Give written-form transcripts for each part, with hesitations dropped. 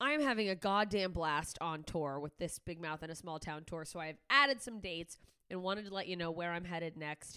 I'm having a goddamn blast on tour with this Big Mouth in a Small Town tour. So I've added some dates and wanted to let you know where I'm headed next.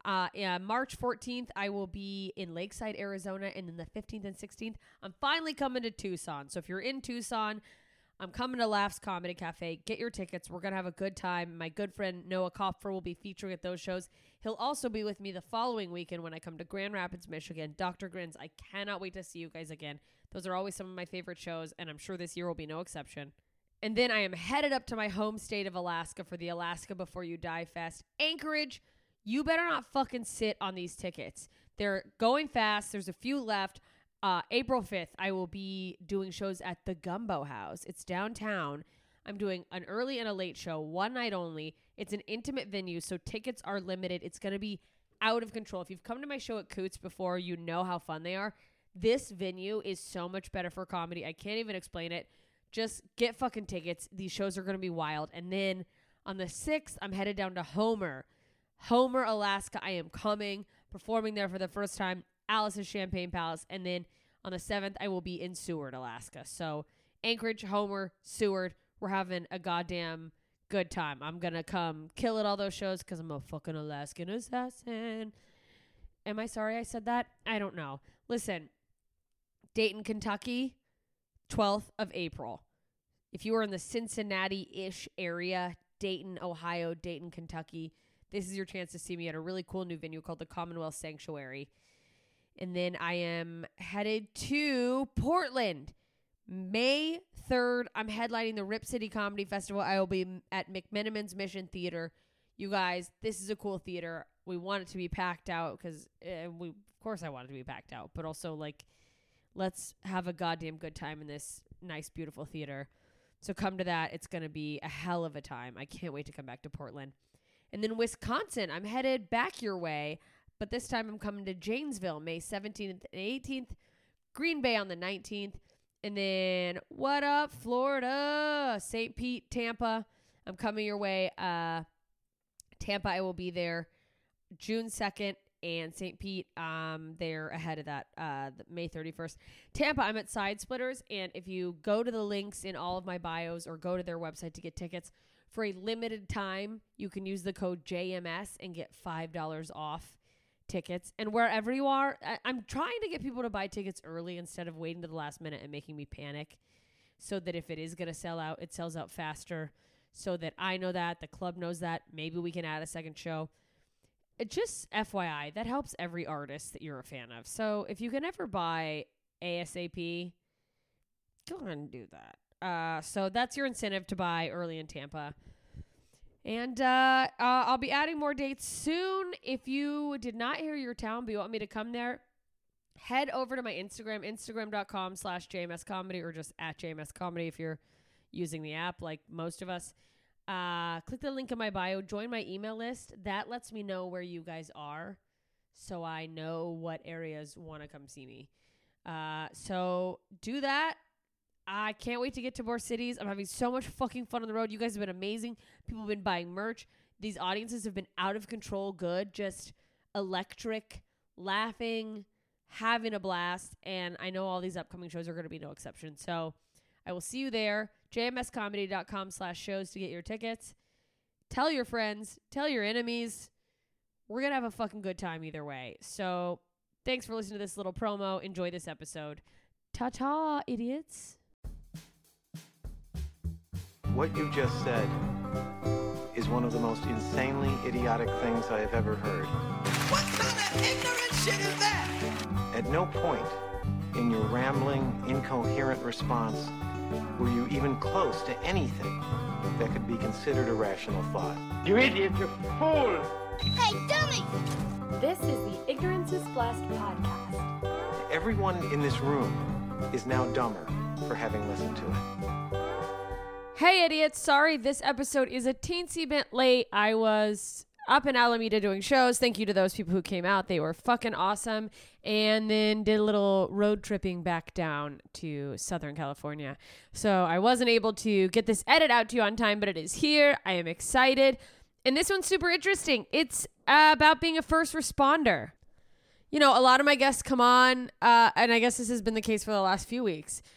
March 14th, I will be in Lakeside, Arizona. And then the 15th and 16th, I'm finally coming to Tucson. So if you're in Tucson, I'm coming to Laughs Comedy Cafe. Get your tickets. We're going to have a good time. My good friend Noah Kopfer will be featuring at those shows. He'll also be with me the following weekend when I come to Grand Rapids, Michigan. Dr. Grins, I cannot wait to see you guys again. Those are always some of my favorite shows, and I'm sure this year will be no exception. And then I am headed up to my home state of Alaska for the Alaska Before You Die Fest. Anchorage, you better not fucking sit on these tickets. They're going fast. There's a few left. April 5th, I will be doing shows at the Gumbo House. It's downtown. I'm doing an early and a late show, one night only. It's an intimate venue, so tickets are limited. It's going to be out of control. If you've come to my show at Coots before, you know how fun they are. This venue is so much better for comedy. I can't even explain it. Just get fucking tickets. These shows are going to be wild. And then on the 6th, I'm headed down to Homer, Alaska. I am coming, performing there for the first time. Alice's Champagne Palace, and then on the 7th, I will be in Seward, Alaska. So Anchorage, Homer, Seward, we're having a goddamn good time. I'm going to come kill at all those shows because I'm a fucking Alaskan assassin. Am I sorry I said that? I don't know. Listen, Dayton, Kentucky, 12th of April. If you are in the Cincinnati-ish area, Dayton, Ohio, Dayton, Kentucky, this is your chance to see me at a really cool new venue called the Commonwealth Sanctuary. And then I am headed to Portland. May 3rd, I'm headlining the Rip City Comedy Festival. I will be at McMenamin's Mission Theater. You guys, this is a cool theater. We want it to be packed out because, of course I want it to be packed out. But also, like, let's have a goddamn good time in this nice, beautiful theater. So come to that. It's going to be a hell of a time. I can't wait to come back to Portland. And then Wisconsin, I'm headed back your way. But this time I'm coming to Janesville, May 17th and 18th, Green Bay on the 19th, and then what up, Florida, St. Pete, Tampa. I'm coming your way. Tampa, I will be there June 2nd, and St. Pete, they're ahead of that, May 31st. Tampa, I'm at Side Splitters, and if you go to the links in all of my bios or go to their website to get tickets, for a limited time, you can use the code JMS and get $5 off tickets. And wherever you are, I'm trying to get people to buy tickets early instead of waiting to the last minute and making me panic, so that if it is going to sell out, it sells out faster, so that I know that, the club knows that, maybe we can add a second show. It just FYI, that helps every artist that you're a fan of. So if you can ever buy ASAP, go ahead and do that. So that's your incentive to buy early in Tampa. And I'll be adding more dates soon. If you did not hear your town, but you want me to come there, head over to my Instagram, instagram.com/JMScomedy, or just at JMScomedy if you're using the app like most of us. Click the link in my bio. Join my email list. That lets me know where you guys are, so I know what areas want to come see me. So do that. I can't wait to get to more cities. I'm having so much fucking fun on the road. You guys have been amazing. People have been buying merch. These audiences have been out of control good, just electric, laughing, having a blast. And I know all these upcoming shows are going to be no exception. So I will see you there. jmscomedy.com/shows to get your tickets. Tell your friends. Tell your enemies. We're going to have a fucking good time either way. So thanks for listening to this little promo. Enjoy this episode. Ta-ta, idiots. What you just said is one of the most insanely idiotic things I have ever heard. What kind of ignorant shit is that? At no point in your rambling, incoherent response were you even close to anything that could be considered a rational thought. You idiot, you fool! Hey, dummy! This is the Ignorance is Blessed podcast. Everyone in this room is now dumber for having listened to it. Hey, idiots. Sorry, this episode is a teensy bit late. I was up in Alameda doing shows. Thank you to those people who came out. They were fucking awesome. And then did a little road tripping back down to Southern California. So I wasn't able to get this edit out to you on time, but it is here. I am excited. And this one's super interesting. It's about being a first responder. You know, a lot of my guests come on, and I guess this has been the case for the last few weeks.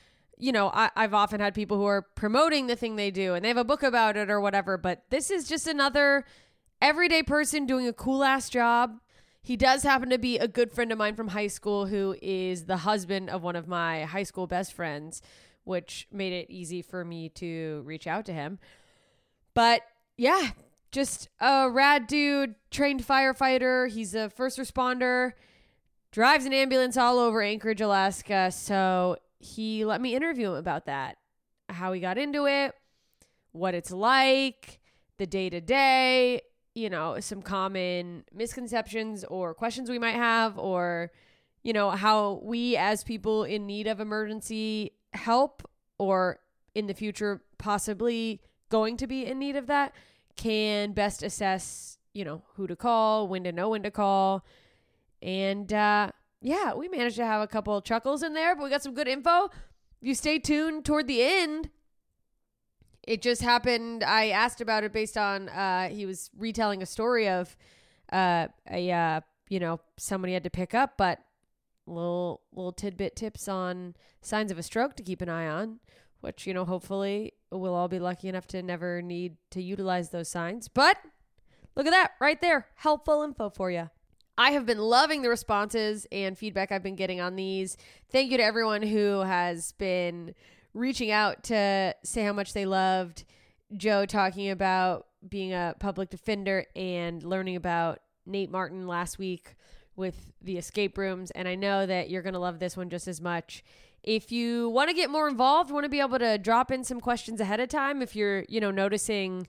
I've often had people who are promoting the thing they do and they have a book about it or whatever, but this is just another everyday person doing a cool ass job. He does happen to be a good friend of mine from high school who is the husband of one of my high school best friends, which made it easy for me to reach out to him. But yeah, just a rad dude, trained firefighter. He's a first responder, drives an ambulance all over Anchorage, Alaska. So he let me interview him about that, how he got into it, what it's like, the day-to-day, some common misconceptions or questions we might have, or, how we as people in need of emergency help or in the future possibly going to be in need of that can best assess, who to call, when to know when to call. And yeah, we managed to have a couple of chuckles in there, but we got some good info. If you stay tuned toward the end, it just happened. I asked about it based on he was retelling a story of somebody had to pick up, but little tidbit tips on signs of a stroke to keep an eye on, which, hopefully we'll all be lucky enough to never need to utilize those signs. But look at that right there. Helpful info for you. I have been loving the responses and feedback I've been getting on these. Thank you to everyone who has been reaching out to say how much they loved Joe talking about being a public defender and learning about Nate Martin last week with the escape rooms. And I know that you're going to love this one just as much. If you want to get more involved, want to be able to drop in some questions ahead of time, if you're, noticing,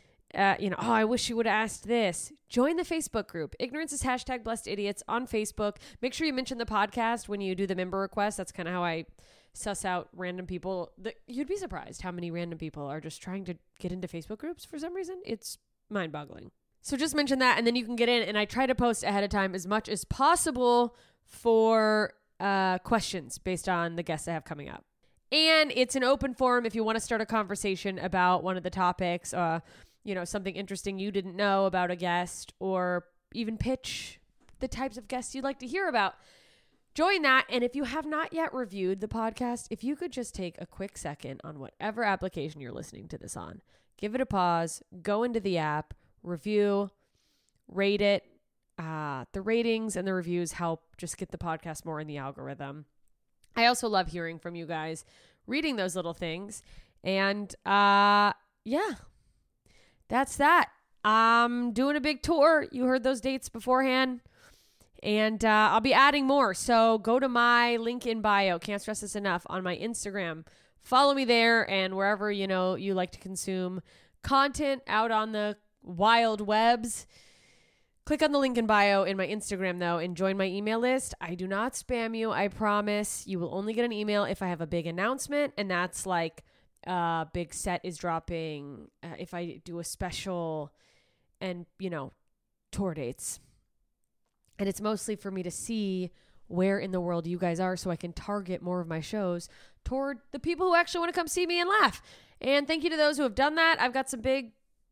I wish you would have asked this, join the Facebook group. Ignorance is #BlessedIdiots on Facebook. Make sure you mention the podcast when you do the member request. That's kind of how I suss out random people. You'd be surprised how many random people are just trying to get into Facebook groups for some reason. It's mind-boggling. So just mention that, and then you can get in. And I try to post ahead of time as much as possible for questions based on the guests I have coming up. And it's an open forum if you want to start a conversation about one of the topics, something interesting you didn't know about a guest, or even pitch the types of guests you'd like to hear about. Join that. And if you have not yet reviewed the podcast, if you could just take a quick second on whatever application you're listening to this on, give it a pause, go into the app, review, rate it. The ratings and the reviews help just get the podcast more in the algorithm. I also love hearing from you guys, reading those little things. And yeah, that's that. I'm doing a big tour. You heard those dates beforehand. And I'll be adding more. So go to my link in bio. Can't stress this enough. On my Instagram. Follow me there and wherever, you like to consume content out on the wild webs. Click on the link in bio in my Instagram, though, and join my email list. I do not spam you. I promise. You will only get an email if I have a big announcement, and that's like big set is dropping, if I do a special and, tour dates. And it's mostly for me to see where in the world you guys are so I can target more of my shows toward the people who actually want to come see me and laugh. And thank you to those who have done that. I've got some big,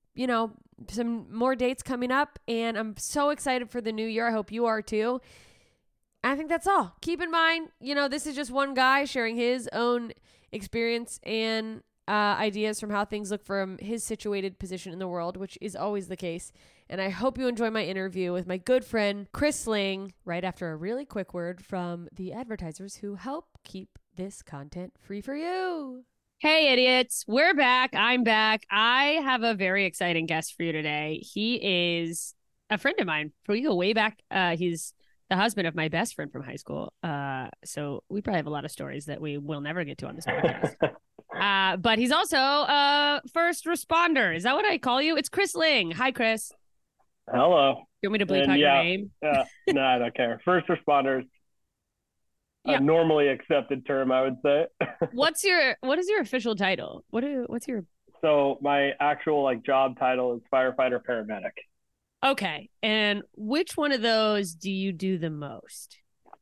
some more dates coming up, and I'm so excited for the new year. I hope you are too. I think that's all. Keep in mind, this is just one guy sharing his own experience and ideas from how things look from his situated position in the world, which is always the case. And I hope you enjoy my interview with my good friend, Chris Ling, right after a really quick word from the advertisers who help keep this content free for you. Hey, idiots. We're back. I'm back. I have a very exciting guest for you today. He is a friend of mine. We go way back. He's the husband of my best friend from high school. So we probably have a lot of stories that we will never get to on this podcast. But he's also a first responder. Is that what I call you? It's Chris Ling. Hi, Chris. Hello. You want me to bleep out your name? No, I don't care. First responders. Yeah. A normally accepted term, I would say. What is your official title? What's your... So my actual job title is firefighter paramedic. Okay. And which one of those do you do the most?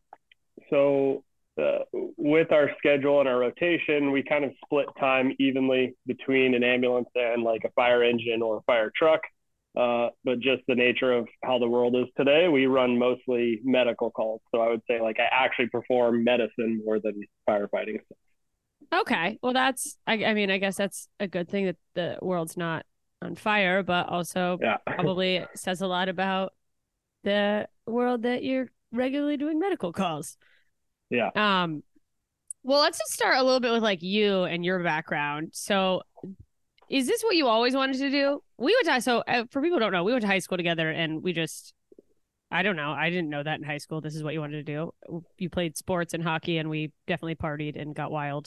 So with our schedule and our rotation, we kind of split time evenly between an ambulance and a fire engine or a fire truck. But just the nature of how the world is today, we run mostly medical calls. So I would say I actually perform medicine more than firefighting. Okay. Well, I mean, I guess that's a good thing that the world's not on fire, but also Yeah. probably says a lot about the world that you're regularly doing medical calls. Yeah. Well, let's just start a little bit with like you and your background. So, is this what you always wanted to do? We went to for people who don't know, we went to high school together, and I don't know, I didn't know that in high school. This is what you wanted to do. You played sports and hockey, and we definitely partied and got wild.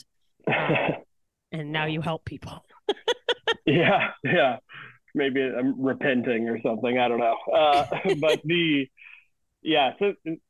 And now you help people. Yeah. Maybe I'm repenting or something. I don't know. But so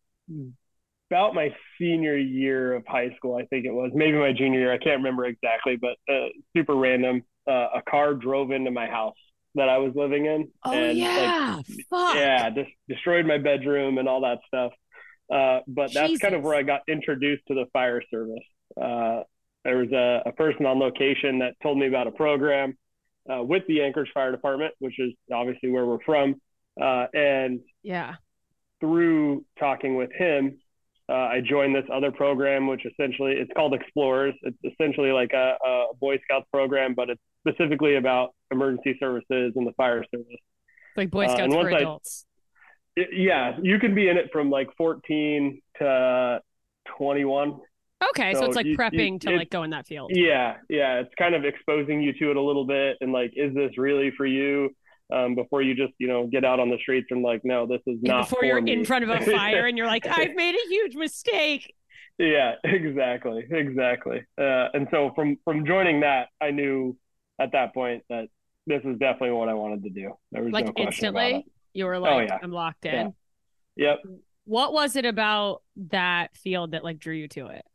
about my senior year of high school, I think it was, maybe my junior year, I can't remember exactly, but super random. A car drove into my house that I was living in. Oh, and yeah. Fuck. Yeah, destroyed my bedroom and all that stuff. But that's kind of where I got introduced to the fire service. There was a person on location that told me about a program with the Anchorage Fire Department, which is obviously where we're from. And through talking with him, I joined this other program, which essentially it's called Explorers. It's essentially like a Boy Scouts program, but it's specifically about emergency services and the fire service. Like Boy Scouts for adults. You can be in it from like 14 to 21. Okay, so it's like prepping to like go in that field. Yeah, it's kind of exposing you to it a little bit, and like, is this really for you? Before you just get out on the streets and like, no, this is not. Before you're in front of a fire and you're like, I've made a huge mistake. Yeah, exactly. And so from joining that, I knew at that point that this is definitely what I wanted to do. There was like no question instantly, about it. you were like, I'm locked in. Yeah. Yep. What was it about that field that like drew you to it?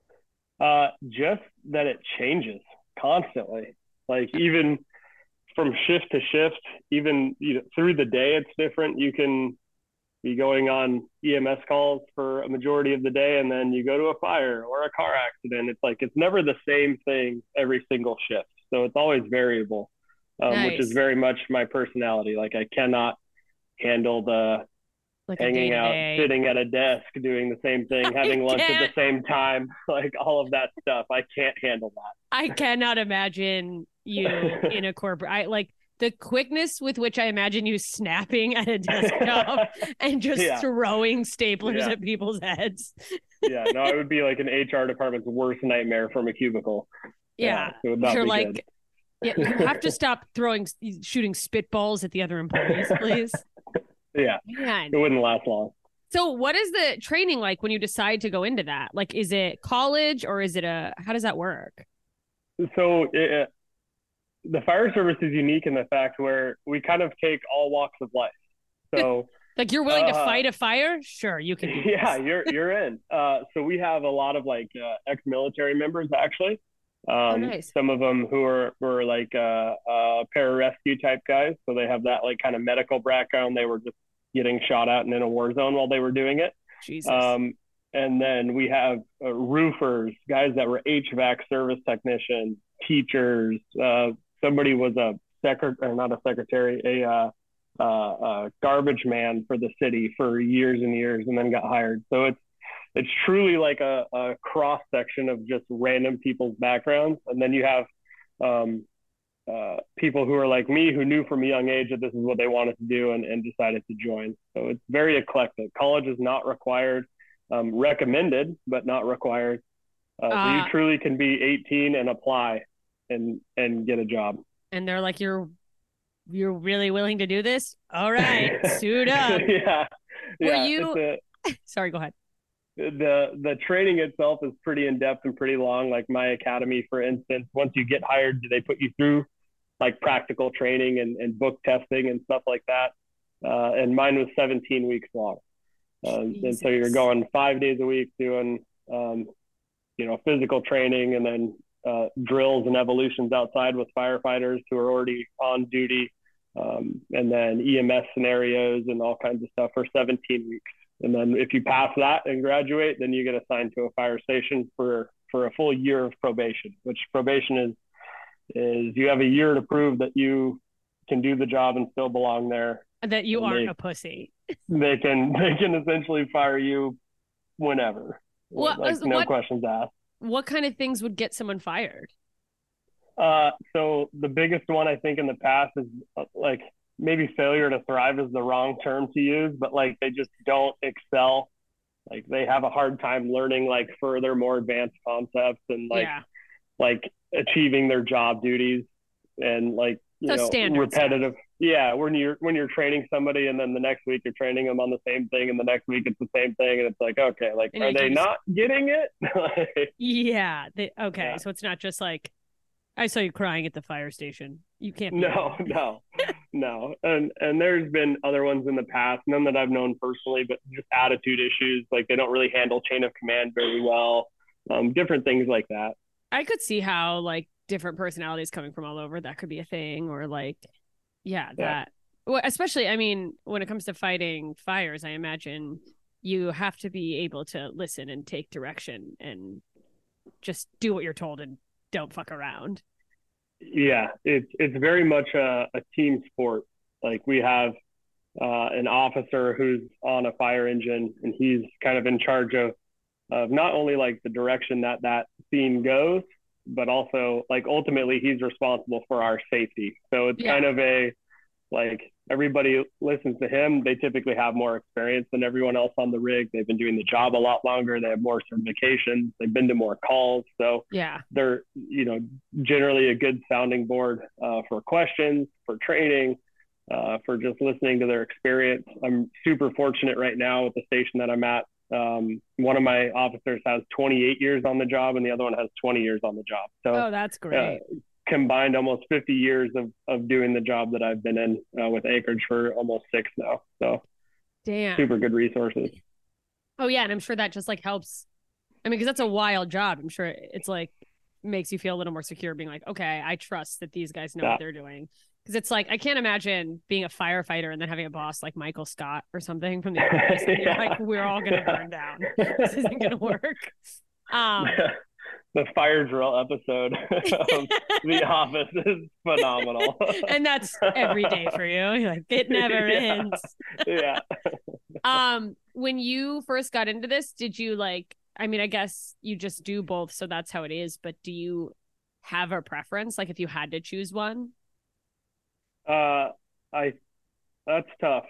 Just that it changes constantly. Like even from shift to shift, even through the day, it's different. You can be going on EMS calls for a majority of the day, and then you go to a fire or a car accident. It's like, it's never the same thing every single shift. So it's always variable, nice. Which is very much my personality. Like I cannot handle the like hanging out, sitting at a desk, doing the same thing, having lunch at the same time, like all of that stuff. I can't handle that. I cannot imagine you in a corporate. Like the quickness with which I imagine you snapping at a desktop and just throwing staplers at people's heads. No, it would be like an HR department's worst nightmare from a cubicle. Yeah, it would not you're be like, good. Yeah, you have to stop shooting spitballs at the other employees, please. Yeah, man. It wouldn't last long. So what is the training like when you decide to go into that? Like, is it college or is it how does that work? So the fire service is unique in the fact where we kind of take all walks of life. So like, you're willing to fight a fire? Sure, you can do this. Yeah, you're in. So we have a lot of like ex-military members actually. Nice. Some of them who were like pararescue type guys. So they have that like kind of medical background. They were just getting shot at and in a war zone while they were doing it. Jesus. And then we have roofers, guys that were HVAC service technicians, teachers. Somebody was a garbage man for the city for years and years, and then got hired. So it's truly like a cross section of just random people's backgrounds. And then you have people who are like me, who knew from a young age that this is what they wanted to do and decided to join. So it's very eclectic. College is not required, recommended, but not required. So you truly can be 18 and apply and get a job. And they're like, you're really willing to do this? All right, suit up. Were you? Sorry, go ahead. The training itself is pretty in-depth and pretty long. Like my academy, for instance, once you get hired, they put you through like practical training and book testing and stuff like that. And mine was 17 weeks long. And so you're going 5 days a week doing, physical training, and then drills and evolutions outside with firefighters who are already on duty. And then EMS scenarios and all kinds of stuff for 17 weeks. And then if you pass that and graduate, then you get assigned to a fire station for a full year of probation, which probation is you have a year to prove that you can do the job and still belong there. That you aren't a pussy. They can essentially fire you whenever. No questions asked. what kind of things would get someone fired? So the biggest one I think in the past is like maybe failure to thrive is the wrong term to use, but like they just don't excel. Like they have a hard time learning like further, more advanced concepts and like achieving their job duties and like, repetitive. Yeah. When you're training somebody and then the next week you're training them on the same thing and the next week it's the same thing. And it's like, okay, like, are they not getting it? Yeah. Okay. So it's not just like, I saw you crying at the fire station. You can't. No. And there's been other ones in the past, none that I've known personally, but just attitude issues. Like they don't really handle chain of command very well. Different things like that. I could see how like different personalities coming from all over, that could be a thing, or like, that. Well, especially, I mean, when it comes to fighting fires, I imagine you have to be able to listen and take direction and just do what you're told and don't fuck around. Yeah, it's very much a team sport. Like we have an officer who's on a fire engine and he's kind of in charge of not only like the direction that scene goes, but also like ultimately he's responsible for our safety. So it's kind of like everybody listens to him. They typically have more experience than everyone else on the rig. They've been doing the job a lot longer. They have more certifications. They've been to more calls. So they're, generally a good sounding board for questions, for training, for just listening to their experience. I'm super fortunate right now with the station that I'm at. One of my officers has 28 years on the job and the other one has 20 years on the job. So that's great. Combined almost 50 years of doing the job that I've been in with Anchorage for almost 6 now. So damn, super good resources. Oh yeah. And I'm sure that just like helps. I mean, cause that's a wild job. I'm sure it's like makes you feel a little more secure being like, okay, I trust that these guys know what they're doing. Cause it's like, I can't imagine being a firefighter and then having a boss like Michael Scott or something from the office. Like, we're all going to burn down. This isn't going to work. The fire drill episode of The Office is phenomenal. And that's every day for you. You're like, it never ends. Yeah. When you first got into this, did you like, I mean, I guess you just do both, so that's how it is, but do you have a preference? Like if you had to choose one? That's tough.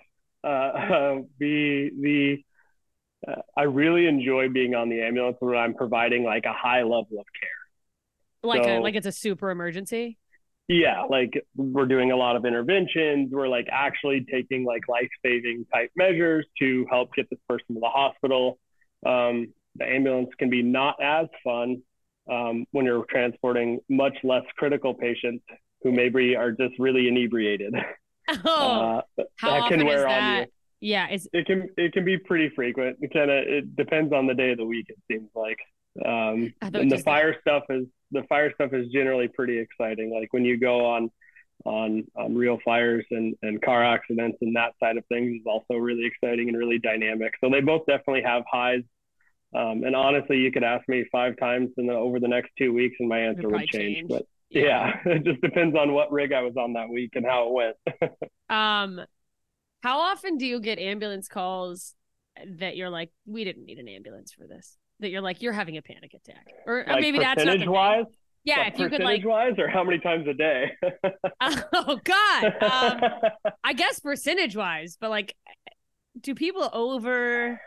I really enjoy being on the ambulance when I'm providing like a high level of care. Like it's a super emergency? Yeah, like we're doing a lot of interventions. We're like actually taking like life-saving type measures to help get this person to the hospital. The ambulance can be not as fun when you're transporting much less critical patients who maybe are just really inebriated. How often is that? Yeah, it can be pretty frequent. It depends on the day of the week. It seems like, and the fire stuff is generally pretty exciting. Like when you go on real fires and car accidents and that side of things is also really exciting and really dynamic. So they both definitely have highs. And honestly, you could ask me 5 times over the next 2 weeks, and my answer would change. But yeah, it just depends on what rig I was on that week and how it went. How often do you get ambulance calls that you're like, we didn't need an ambulance for this? That you're like, you're having a panic attack, or like maybe that's not the wise. Yeah, like if you could like wise, or how many times a day? Oh God, I guess percentage wise, but like, do people over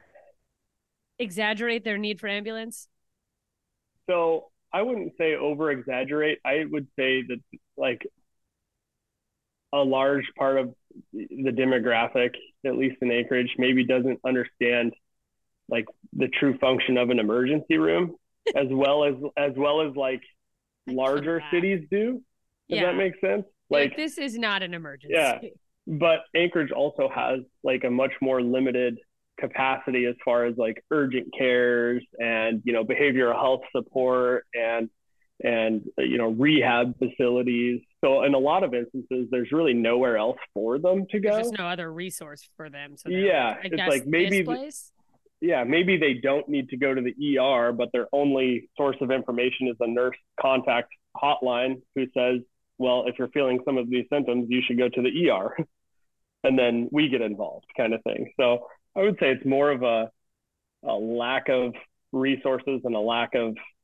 exaggerate their need for ambulance? So I wouldn't say over exaggerate. I would say that like a large part of the demographic, at least in Anchorage, maybe doesn't understand like the true function of an emergency room as well as like larger cities do. Does that make sense? Like this is not an emergency. Yeah. But Anchorage also has like a much more limited capacity as far as like urgent cares and, behavioral health support and rehab facilities. So in a lot of instances, there's really nowhere else for them to go. There's just no other resource for them. So it's like maybe maybe they don't need to go to the ER, but their only source of information is a nurse contact hotline who says, well, if you're feeling some of these symptoms, you should go to the ER. And then we get involved kind of thing. So I would say it's more of a lack of resources and a lack of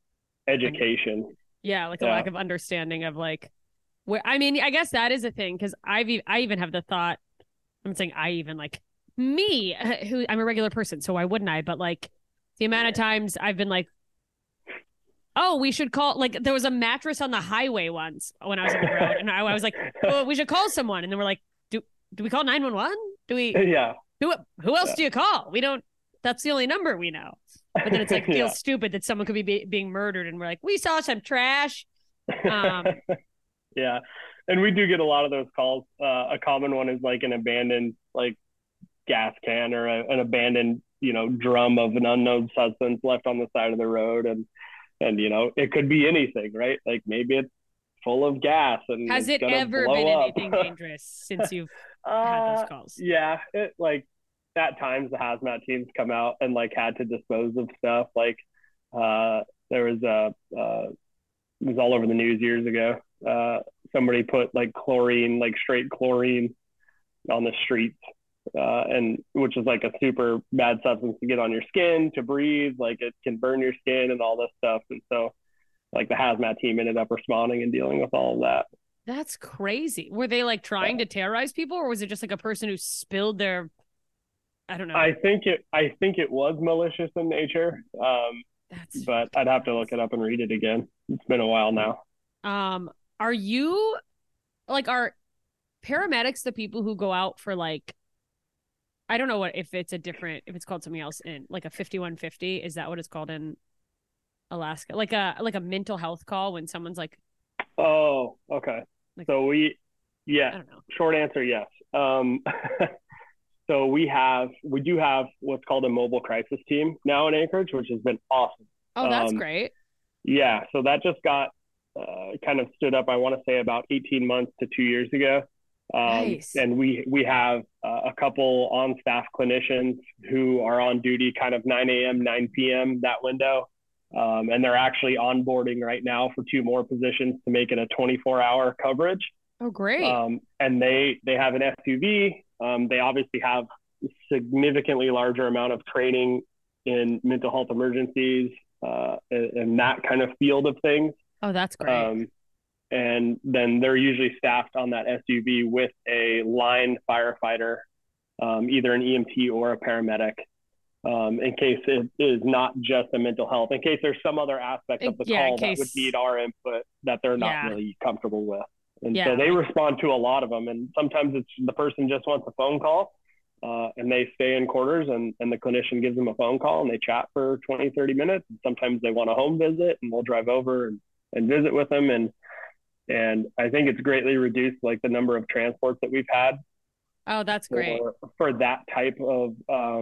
education. Yeah, like a lack of understanding of like where. I mean, I guess that is a thing because I even have the thought. I'm saying I even like me, who I'm a regular person, so why wouldn't I? But like the amount of times I've been like, oh, we should call. Like there was a mattress on the highway once when I was on the road, and I was like, oh, we should call someone, and then we're like, do we call 911? Do we? Yeah. Who else do you call? We don't. That's the only number we know. But then it's like feels stupid that someone could be being murdered, and we're like, we saw some trash. Yeah, and we do get a lot of those calls. A common one is like an abandoned like gas can or an abandoned drum of an unknown substance left on the side of the road, and it could be anything, right? Like maybe it's full of gas and has it ever been anything dangerous since you've had those calls? Yeah, it like. At times the hazmat teams come out and like had to dispose of stuff. Like there was it was all over the news years ago. Somebody put like chlorine, like straight chlorine on the streets, and which is like a super bad substance to get on your skin, to breathe, like it can burn your skin and all this stuff. And so like the hazmat team ended up responding and dealing with all of that. That's crazy. Were they like trying to terrorize people, or was it just like a person who spilled their I don't know. I think it was malicious in nature. But I'd have to look it up and read it again. It's been a while now. Are you like, are paramedics the people who go out for like, I don't know if it's called something else in like a 5150. Is that what it's called in Alaska? Like a mental health call when someone's like, oh, okay. Like, so I don't know. Short answer, yes. So we do have what's called a mobile crisis team now in Anchorage, which has been awesome. Oh, that's great. Yeah. So that just got kind of stood up, I want to say about 18 months to 2 years ago. Nice. And we have a couple on staff clinicians who are on duty kind of 9 a.m., 9 p.m. that window. And they're actually onboarding right now for 2 more positions to make it a 24-hour coverage. Oh, great. And they have an SUV. They obviously have a significantly larger amount of training in mental health emergencies and that kind of field of things. Oh, that's great. And then they're usually staffed on that SUV with a line firefighter, either an EMT or a paramedic, in case it is not just a mental health, in case there's some other aspect of the call that would need our input that they're not really comfortable with. And so they respond to a lot of them. And sometimes it's the person just wants a phone call and they stay in quarters and the clinician gives them a phone call and they chat for 20, 30 minutes. And sometimes they want a home visit and we'll drive over and visit with them. And I think it's greatly reduced like the number of transports that we've had. Oh, that's great. For that type of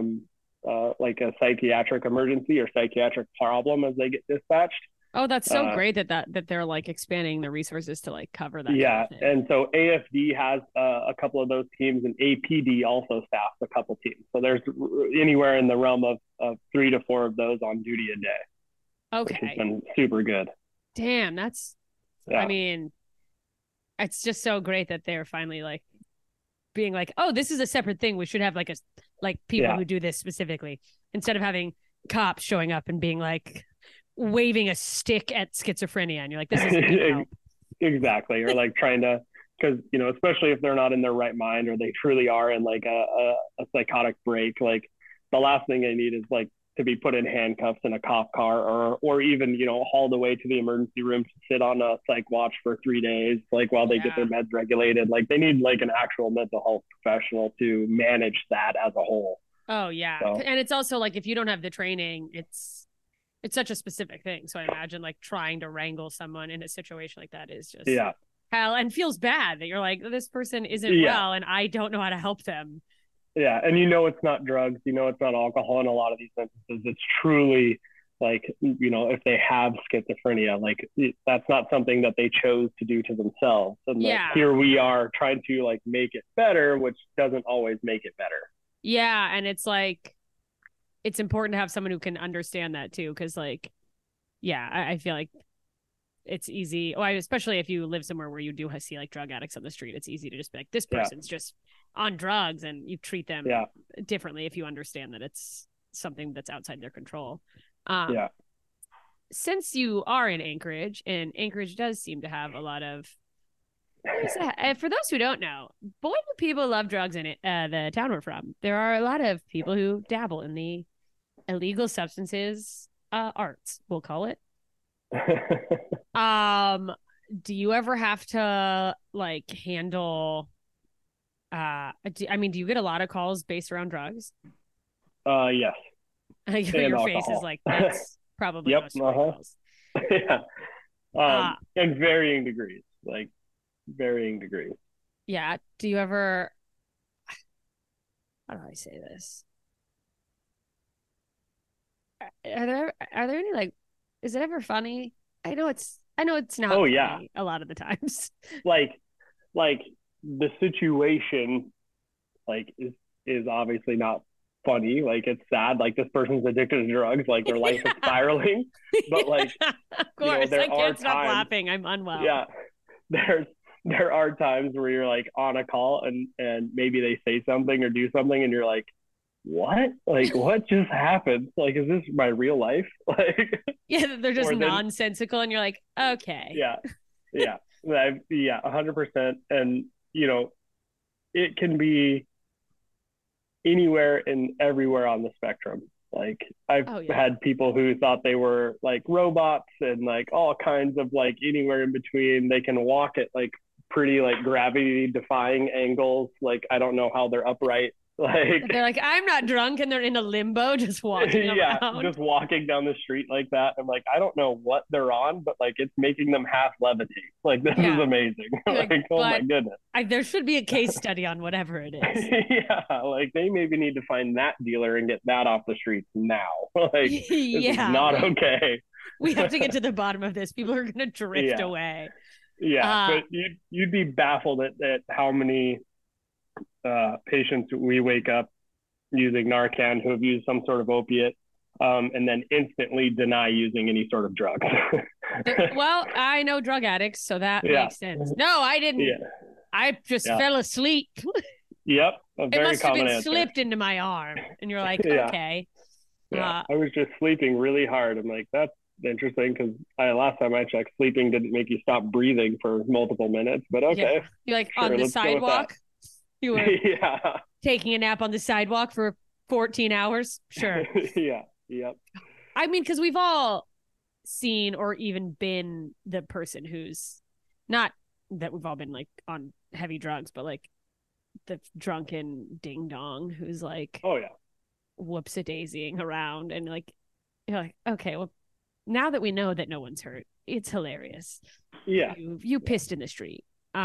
like a psychiatric emergency or psychiatric problem as they get dispatched. Oh, that's so great that they're like expanding the resources to like cover that. Yeah. Kind of thing. And so AFD has a couple of those teams and APD also staffs a couple teams. So there's anywhere in the realm of 3 to 4 of those on duty a day. Okay. Which has been super good. Damn. I mean, it's just so great that they're finally like being like, oh, this is a separate thing. We should have like people who do this specifically instead of having cops showing up and being like, waving a stick at schizophrenia and you're like, this is exactly. Or like trying to, because especially if they're not in their right mind or they truly are in like a psychotic break, like the last thing they need is like to be put in handcuffs in a cop car or even hauled away to the emergency room to sit on a psych watch for 3 days, like while they get their meds regulated. Like they need like an actual mental health professional to manage that as a whole. Oh yeah. So. And it's also like if you don't have the training, it's such a specific thing. So I imagine like trying to wrangle someone in a situation like that is just hell and feels bad that you're like, this person isn't well and I don't know how to help them. Yeah. And it's not drugs, it's not alcohol in a lot of these instances. It's truly like, if they have schizophrenia, like that's not something that they chose to do to themselves. And here we are trying to like make it better, which doesn't always make it better. Yeah. And it's like, it's important to have someone who can understand that too. Cause like, I feel like it's easy. Especially if you live somewhere where you do see like drug addicts on the street, it's easy to just be like, this person's just on drugs and you treat them differently if you understand that it's something that's outside their control. since you are in Anchorage, and Anchorage does seem to have a lot of, for those who don't know, boy, do people love drugs in it. The town we're from, there are a lot of people who dabble in the illegal substances, arts, we'll call it. Do you ever have to like handle? Do you get a lot of calls based around drugs? Yes. Your face is like, that's probably yep. most of my calls. Yeah. In varying degrees, like varying degrees. Yeah. Do you ever? How do I say this? Are there any like? Is it ever funny? I know it's not. Oh, funny yeah. A lot of the times. Like the situation, like is obviously not funny. Like it's sad. Like this person's addicted to drugs. Like their life is spiraling. But like, of course, there I can't are stop times, laughing. I'm unwell. Yeah, there are times where you're like on a call and maybe they say something or do something and you're like, what? Like what just happened? Like, is this my real life? Like, yeah, they're just nonsensical, and you're like, okay, yeah, 100%. And it can be anywhere and everywhere on the spectrum. Like I've had people who thought they were like robots and like all kinds of like anywhere in between. They can walk at like pretty like gravity defying angles. Like I don't know how they're upright. Like they're like, I'm not drunk, and they're in a limbo just walking around. Just walking down the street like that. I'm like, I don't know what they're on, but like it's making them half levitate. Like this is amazing. Like oh my goodness. There should be a case study on whatever it is. Yeah, like they maybe need to find that dealer and get that off the streets now. Like this is not okay. We have to get to the bottom of this. People are gonna drift away. Yeah, but you'd be baffled at how many patients we wake up using Narcan who have used some sort of opiate and then instantly deny using any sort of drugs. Well, I know drug addicts, so that makes sense. No, I didn't. Yeah. I just fell asleep. Yep. It must have been slipped into my arm. And you're like, okay. Yeah. I was just sleeping really hard. I'm like, that's interesting because last time I checked, sleeping didn't make you stop breathing for multiple minutes, but okay. Yeah. You're like on the sidewalk. You were taking a nap on the sidewalk for 14 hours? Sure. Yeah. Yep. I mean, because we've all seen or even been the person who's not that we've all been like on heavy drugs, but like the drunken ding dong who's like, whoops-a-daisying around. And like, you're like, okay, well, now that we know that no one's hurt, it's hilarious. Yeah. You pissed in the street.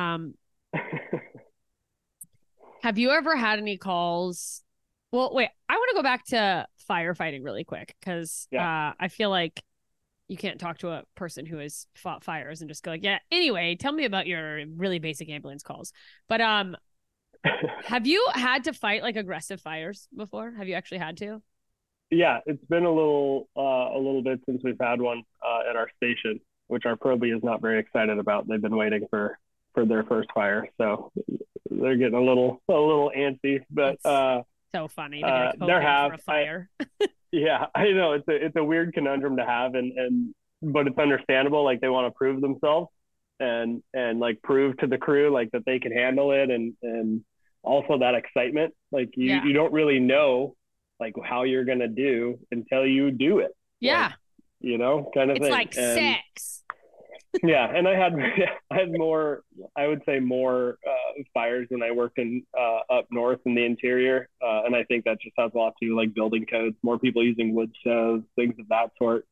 Have you ever had any calls? Well, wait, I want to go back to firefighting really quick because I feel like you can't talk to a person who has fought fires and just go like, yeah, anyway, tell me about your really basic ambulance calls. But have you had to fight like aggressive fires before? Have you actually had to? Yeah, it's been a little bit since we've had one at our station, which our Proby is not very excited about. They've been waiting for their first fire, so they're getting a little antsy. But so funny. There have for a fire. Yeah, I know it's a weird conundrum to have, but it's understandable. Like they want to prove themselves and like prove to the crew like that they can handle it, and also that excitement. Like you don't really know like how you're gonna do until you do it. Yeah, like, kind of it's thing. Like sex. Yeah, and I had more, I would say more fires when I worked in up north in the interior, and I think that just has a lot to do like building codes, more people using wood stoves, things of that sort.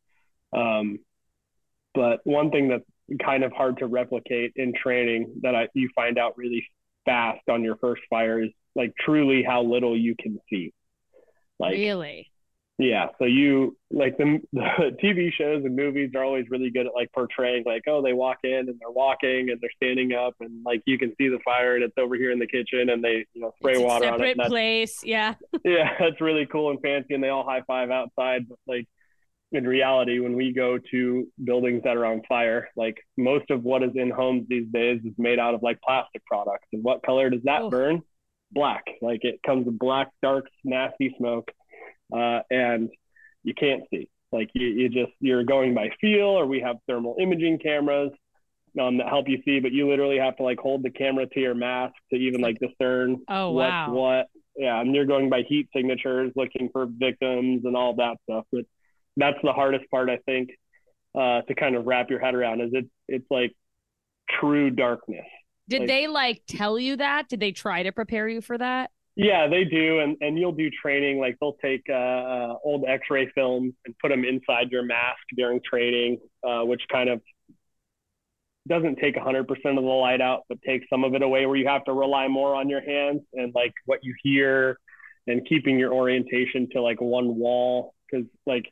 But one thing that's kind of hard to replicate in training that you find out really fast on your first fire is like truly how little you can see. Like really. Yeah, so you like the TV shows and movies are always really good at like portraying like, oh, they walk in and they're walking and they're standing up and like you can see the fire and it's over here in the kitchen and they spray water on it. Separate place, yeah. Yeah, that's really cool and fancy and they all high five outside. But like in reality, when we go to buildings that are on fire, like most of what is in homes these days is made out of like plastic products. And what color does that burn? Black. Like it comes with black, dark, nasty smoke. And you can't see. Like you're going by feel, or we have thermal imaging cameras that help you see, but you literally have to like hold the camera to your mask to even like discern what's what. Yeah, and you're going by heat signatures, looking for victims and all that stuff. But that's the hardest part, I think, to kind of wrap your head around. Is it's like true darkness. Did they like tell you that? Did they try to prepare you for that? Yeah, they do, and you'll do training. Like they'll take old X-ray films and put them inside your mask during training, which kind of doesn't take 100% of the light out, but takes some of it away, where you have to rely more on your hands and like what you hear, and keeping your orientation to like one wall. Because like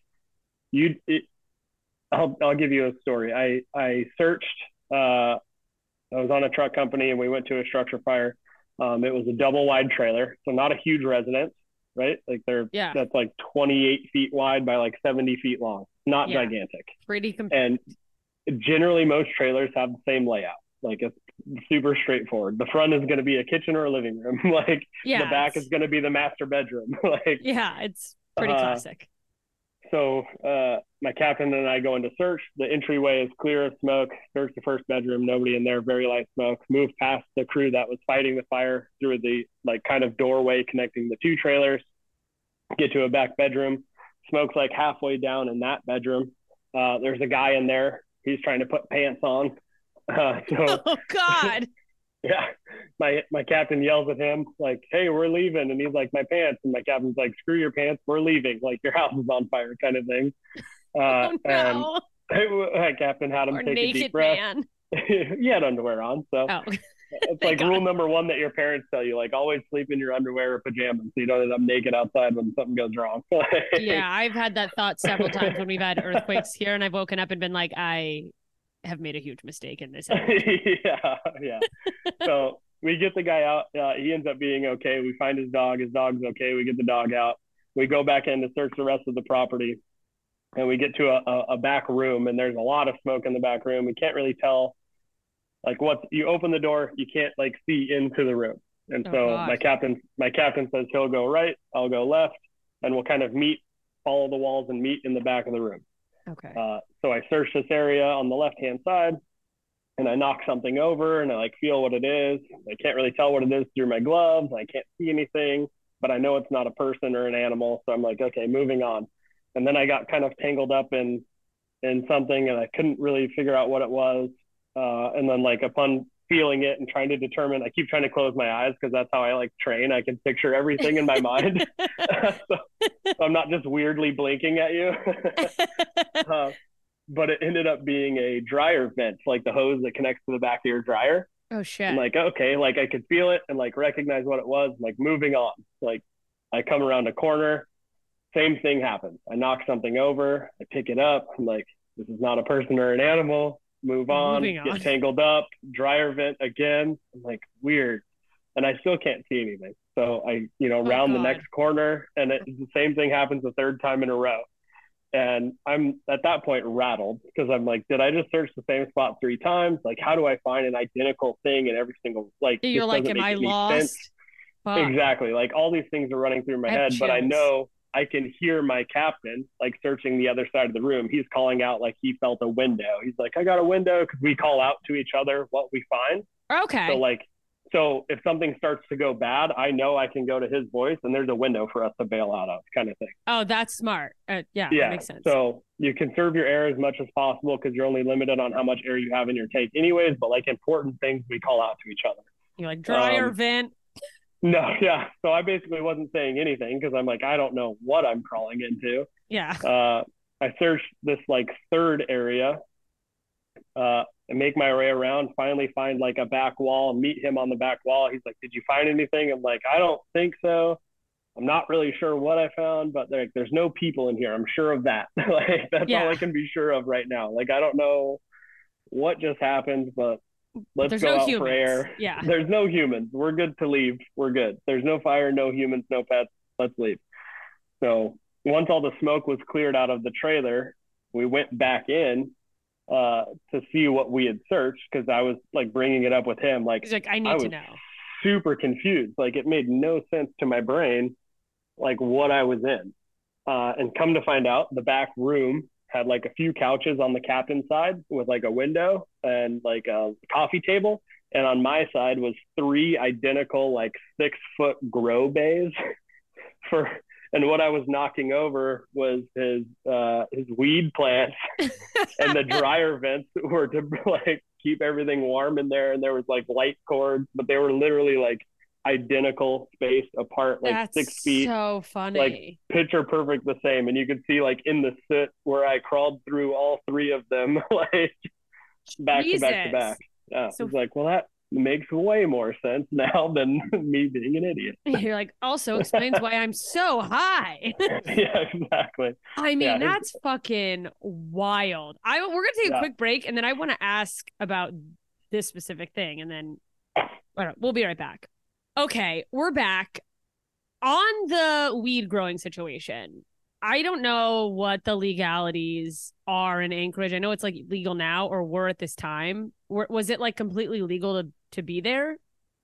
I'll give you a story. I searched. I was on a truck company, and we went to a structure fire. It was a double wide trailer, so not a huge residence, right? Like that's like 28 feet wide by like 70 feet long. Not gigantic. Pretty compact. And generally most trailers have the same layout. Like it's super straightforward. The front is going to be a kitchen or a living room. Like the back is going to be the master bedroom. Like it's pretty classic. So my captain and I go into search. The entryway is clear of smoke. Search the first bedroom. Nobody in there. Very light smoke. Move past the crew that was fighting the fire through the like kind of doorway connecting the two trailers. Get to a back bedroom. Smoke's like halfway down in that bedroom. There's a guy in there. He's trying to put pants on. Oh God. Yeah. My captain yells at him like, "Hey, we're leaving." And he's like, "My pants." And my captain's like, "Screw your pants. We're leaving. Like your house is on fire," kind of thing. Oh no. And my captain had him take a deep breath. Man. He had underwear on. So it's like rule number one that your parents tell you, like always sleep in your underwear or pajamas so you don't end up naked outside when something goes wrong. Yeah, I've had that thought several times when we've had earthquakes here, and I've woken up and been like, I have made a huge mistake in this. Yeah. So we get the guy out. He ends up being okay. We find his dog. His dog's okay. We get the dog out. We go back in to search the rest of the property, and we get to a back room, and there's a lot of smoke in the back room. We can't really tell. Like you open the door, you can't like see into the room. And so my captain says he'll go right, I'll go left, and we'll kind of follow the walls and meet in the back of the room. Okay. So I search this area on the left-hand side, and I knock something over, and I like feel what it is. I can't really tell what it is through my gloves. I can't see anything, but I know it's not a person or an animal. So I'm like, okay, moving on. And then I got kind of tangled up in something, and I couldn't really figure out what it was. And then like upon feeling it and trying to determine, I keep trying to close my eyes because that's how I like train. I can picture everything in my mind. So I'm not just weirdly blinking at you. But it ended up being a dryer vent, like the hose that connects to the back of your dryer. Oh shit. I'm like, okay, like I could feel it and like recognize what it was, like moving on. Like I come around a corner, same thing happens. I knock something over, I pick it up. I'm like, this is not a person or an animal. Move on, get tangled up, dryer vent again. I'm like, weird. And I still can't see anything. So I, round the next corner, and the same thing happens a third time in a row. And I'm at that point rattled because I'm like, did I just search the same spot 3 times? Like, how do I find an identical thing in every single, like, you're like, am I lost? Exactly. Like all these things are running through my head, but I know I can hear my captain like searching the other side of the room. He's calling out like he felt a window. He's like, I got a window, because we call out to each other what we find. Okay. So if something starts to go bad, I know I can go to his voice and there's a window for us to bail out of, kind of thing. Oh, that's smart. Yeah, that makes sense. So you conserve your air as much as possible because you're only limited on how much air you have in your tank anyways, but like important things we call out to each other. You're like dryer vent. No, yeah. So I basically wasn't saying anything because I'm like, I don't know what I'm crawling into. Yeah. I searched this like third area and make my way around, finally find like a back wall, meet him on the back wall. He's like, did you find anything? I'm like, I don't think so. I'm not really sure what I found, but there's no people in here. I'm sure of that. Like that's all I can be sure of right now. Like I don't know what just happened, but let's go out for air. Yeah. There's no humans. We're good to leave. We're good. There's no fire, no humans, no pets. Let's leave. So once all the smoke was cleared out of the trailer, we went back in to see what we had searched, because I was like bringing it up with him. Like, he's like, I need to know. Super confused. Like it made no sense to my brain, like what I was in. And come to find out, the back room had like a few couches on the captain's side with like a window and like a coffee table. And on my side was 3 identical, like 6-foot grow bays for, and what I was knocking over was his weed plants and the dryer vents were to like keep everything warm in there. And there was like light cords, but they were literally like identical spaced apart, like That's 6 feet. so funny. Like picture perfect the same. And you could see like in the sit where I crawled through all 3 of them, like back to back to back. Yeah. So it's like, well, that makes way more sense now than me being an idiot. You're like, also explains why I'm so high. Yeah, exactly. I mean, that's fucking wild. We're gonna take a quick break, and then I want to ask about this specific thing, and then we'll be right back. Okay, we're back on the weed growing situation. I don't know what the legalities are in Anchorage. I know it's like legal now, or were at this time. Was it like completely legal to be there,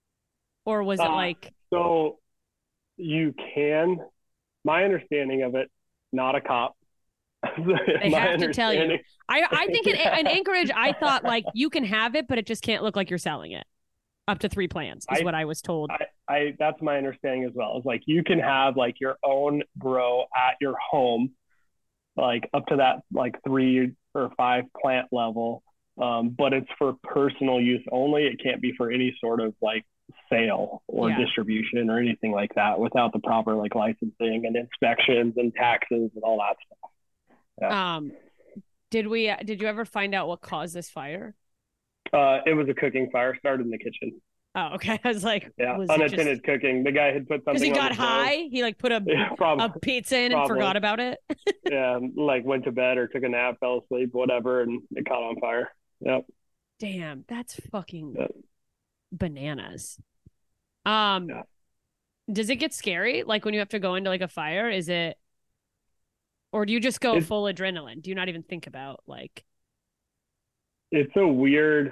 or was it like? So you can. My understanding of it, not a cop. They have to tell you. I think in Anchorage, I thought like you can have it, but it just can't look like you're selling it. Up to 3 plants is what I was told. That's my understanding as well. It's like you can have like your own grow at your home, like up to that like 3 or 5 plant level, but it's for personal use only. It can't be for any sort of like sale or distribution or anything like that without the proper like licensing and inspections and taxes and all that stuff. Yeah. Did you ever find out what caused this fire? It was a cooking fire, started in the kitchen. Oh, okay. I was like, unattended cooking. The guy had put something. Because he got high. He like put a pizza in and forgot about it. Yeah, like went to bed or took a nap, fell asleep, whatever, and it caught on fire. Yep. Damn, that's fucking bananas. Yeah. Does it get scary? Like when you have to go into like a fire? Is it, or do you just go full adrenaline? Do you not even think about like? It's a weird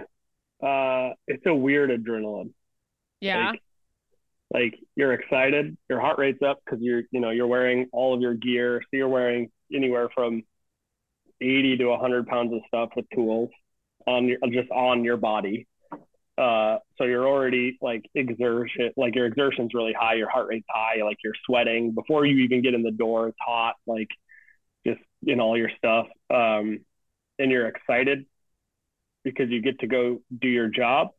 adrenaline. Yeah. Like you're excited, your heart rate's up because you're wearing all of your gear. So you're wearing anywhere from 80 to 100 pounds of stuff with tools on your body. So you're already like your exertion's really high, your heart rate's high, like you're sweating before you even get in the door. It's hot, like just in all your stuff. And you're excited because you get to go do your job.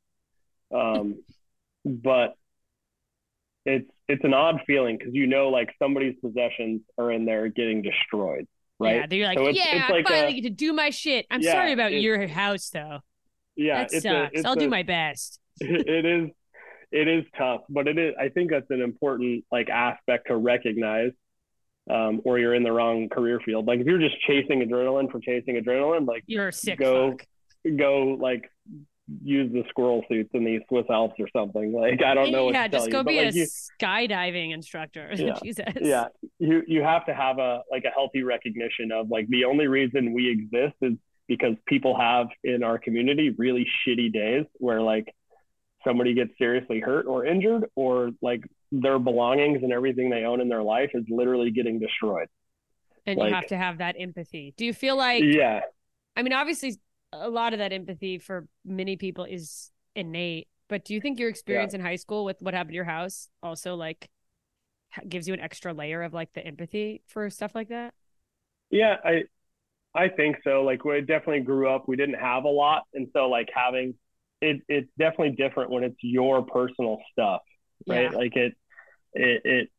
But it's an odd feeling because like somebody's possessions are in there getting destroyed, right? Yeah, you're like, so it's like I finally get to do my shit. I'm sorry about your house though. Yeah, that sucks. I'll do my best. It is tough, but I think that's an important like aspect to recognize. Or you're in the wrong career field. Like if you're just chasing adrenaline, like you're a sick fuck. Go like use the squirrel suits in the Swiss Alps or something. Like I don't know what to tell you. Yeah, just go be a skydiving instructor. Yeah, Jesus. Yeah, you have to have a healthy recognition of like the only reason we exist is because people have in our community really shitty days where like somebody gets seriously hurt or injured, or like their belongings and everything they own in their life is literally getting destroyed. And you have to have that empathy. Do you feel like? Yeah. I mean, obviously, a lot of that empathy for many people is innate, but do you think your experience in high school with what happened to your house also like gives you an extra layer of like the empathy for stuff like that? Yeah, I think so. Like we definitely grew up, we didn't have a lot. And so like having it's definitely different when it's your personal stuff, right? Yeah. Like it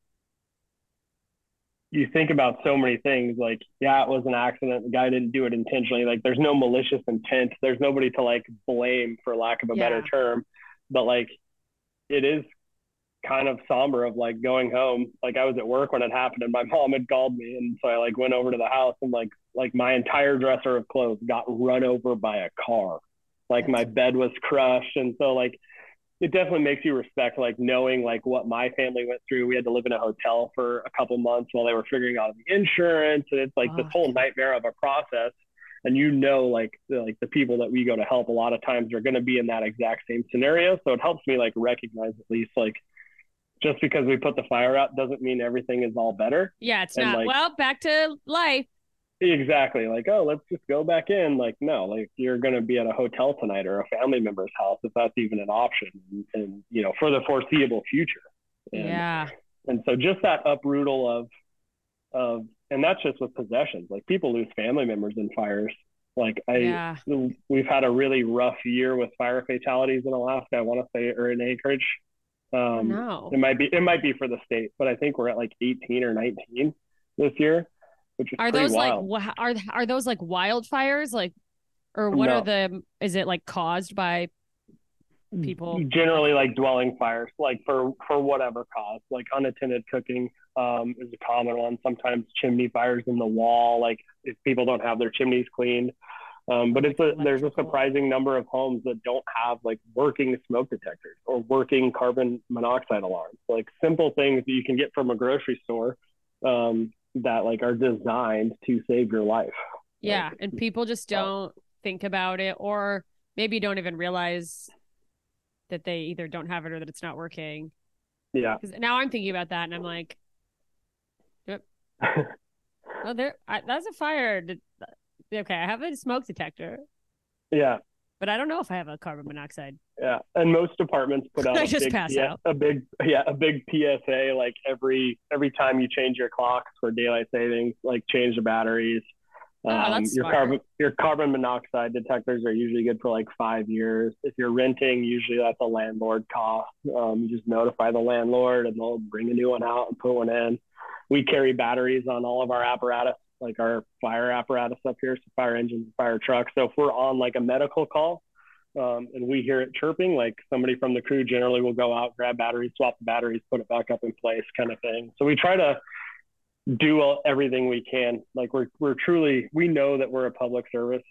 you think about so many things like, yeah, it was an accident. The guy didn't do it intentionally. Like there's no malicious intent. There's nobody to like blame for lack of a better term. But like, it is kind of somber of like going home. Like I was at work when it happened and my mom had called me. And so I like went over to the house and like my entire dresser of clothes got run over by a car. Like my bed was crushed. And so like, it definitely makes you respect, like knowing like what my family went through. We had to live in a hotel for a couple months while they were figuring out the insurance. And it's like this whole nightmare of a process. And like the people that we go to help a lot of times are going to be in that exact same scenario. So it helps me like recognize at least like just because we put the fire out doesn't mean everything is all better. Yeah, it's And, not. like- Well, back to life. Exactly. Like, oh, let's just go back in. Like, no, like you're going to be at a hotel tonight or a family member's house if that's even an option, and for the foreseeable future. And, Yeah. And so just that uprootal of, and that's just with possessions. Like people lose family members in fires. Like we've had a really rough year with fire fatalities in Alaska. I want to say, or in Anchorage. No. It might be for the state, but I think we're at like 18 or 19 this year, which is Are pretty those wild. like are those like wildfires? Like, or what No. are is it like caused by people? Generally like dwelling fires, like for whatever cause, like unattended cooking is a common one. Sometimes chimney fires in the wall, like if people don't have their chimneys cleaned. But there's a surprising number of homes that don't have like working smoke detectors or working carbon monoxide alarms, like simple things that you can get from a grocery store that like are designed to save your life. Yeah, and people just don't think about it, or maybe don't even realize that they either don't have it or that it's not working. Yeah. Because now I'm thinking about that, and I'm like, yep. Oh, that's a fire. Okay, I have a smoke detector. Yeah. But I don't know if I have a carbon monoxide. Yeah, and most departments put out I just pass out. a big PSA like every time you change your clocks for daylight savings, like change the batteries. That's your carbon monoxide detectors are usually good for like 5 years. If you're renting, usually that's a landlord cost. You just notify the landlord and they'll bring a new one out and put one in. We carry batteries on all of our apparatus, like our fire apparatus up here, so fire engines, fire trucks. So if we're on like a medical call and we hear it chirping, like somebody from the crew generally will go out, grab batteries, swap the batteries, put it back up in place, kind of thing. So we try to do everything we can. Like we're truly, we know that we're a public service,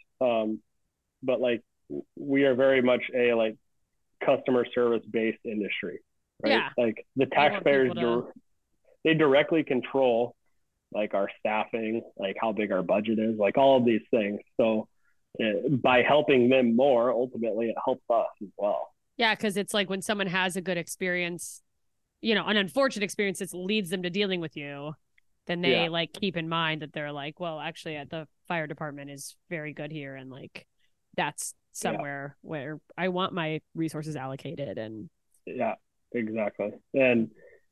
but like we are very much a like customer service based industry, right? Yeah. Like the taxpayers, they directly control like our staffing, like how big our budget is, like all of these things. So by helping them more, ultimately it helps us as well. Yeah, because it's like when someone has a good experience, an unfortunate experience that leads them to dealing with you, then they like keep in mind that they're like, well, actually the fire department is very good here. And like, that's somewhere where I want my resources allocated. And yeah, exactly. And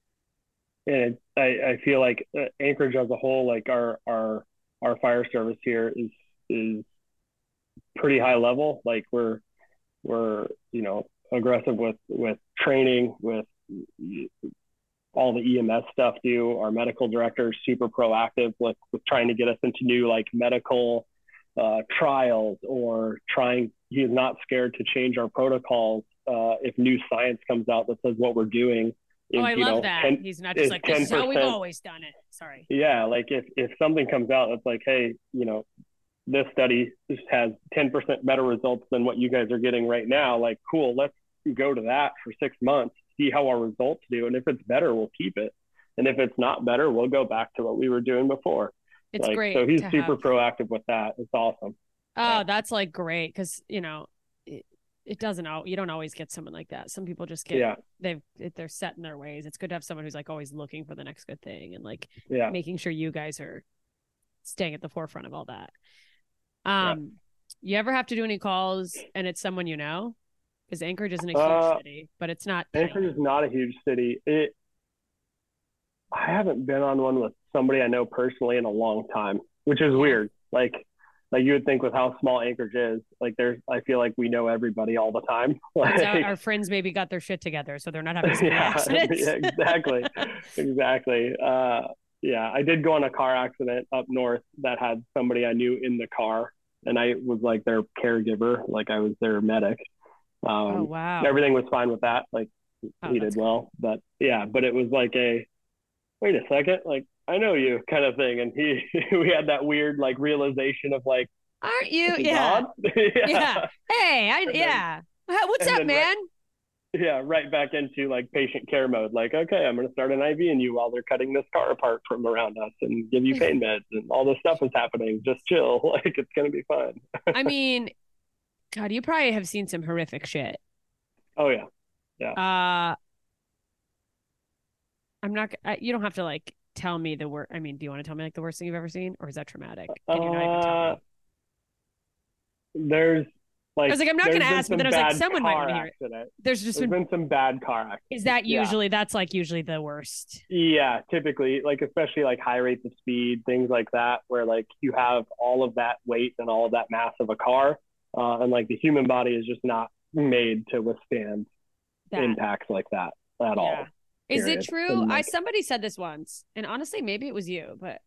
I feel like Anchorage as a whole, like our fire service here is pretty high level. Like we're aggressive with training, with all the EMS stuff too. Our medical director is super proactive with trying to get us into new like medical trials, or he is not scared to change our protocols if new science comes out that says what we're doing. I love that. He's not just like, this is how we've always done it. Sorry. Yeah. Like if something comes out that's like, hey, this study just has 10% better results than what you guys are getting right now. Like, cool, let's go to that for 6 months, see how our results do. And if it's better, we'll keep it. And if it's not better, we'll go back to what we were doing before. It's great. So he's super proactive with that. It's awesome. Oh, that's like great. Cause it doesn't, you don't always get someone like that. Some people just get, they're set in their ways. It's good to have someone who's like always looking for the next good thing and like making sure you guys are staying at the forefront of all that. You ever have to do any calls and it's someone because Anchorage isn't a huge city, but it's not. Anchorage is not a huge city. I haven't been on one with somebody I know personally in a long time, which is weird. Like you would think with how small Anchorage is, like I feel like we know everybody all the time. Like, our friends maybe got their shit together, so they're not having so many accidents. Exactly. I did go on a car accident up north that had somebody I knew in the car, and I was like their caregiver, like I was their medic. Oh wow! Everything was fine with that. Like he did well, but it was like wait a second, like I know you kind of thing, and we had that weird like realization of like, aren't you? Yeah. Yeah. Hey, what's up, man? Right back into like patient care mode. Like, okay, I'm going to start an IV in you while they're cutting this car apart from around us and give you pain meds and all this stuff is happening. Just chill. Like, it's going to be fine. I mean, God, you probably have seen some horrific shit. Oh, yeah. Yeah. I'm not. You don't have to like tell me the worst. I mean, do you want to tell me like the worst thing you've ever seen, or is that traumatic? Can you not even tell me? There's like I was like, I'm not going to ask, but then I was like, someone might want to hear it. There's just been some bad car accidents. Is that usually that's like usually the worst? Yeah, typically, like especially like high rates of speed, things like that, where like you have all of that weight and all of that mass of a car, and like the human body is just not made to withstand impacts like that at all. Is it true? Like, Somebody said this once, and honestly, maybe it was you, but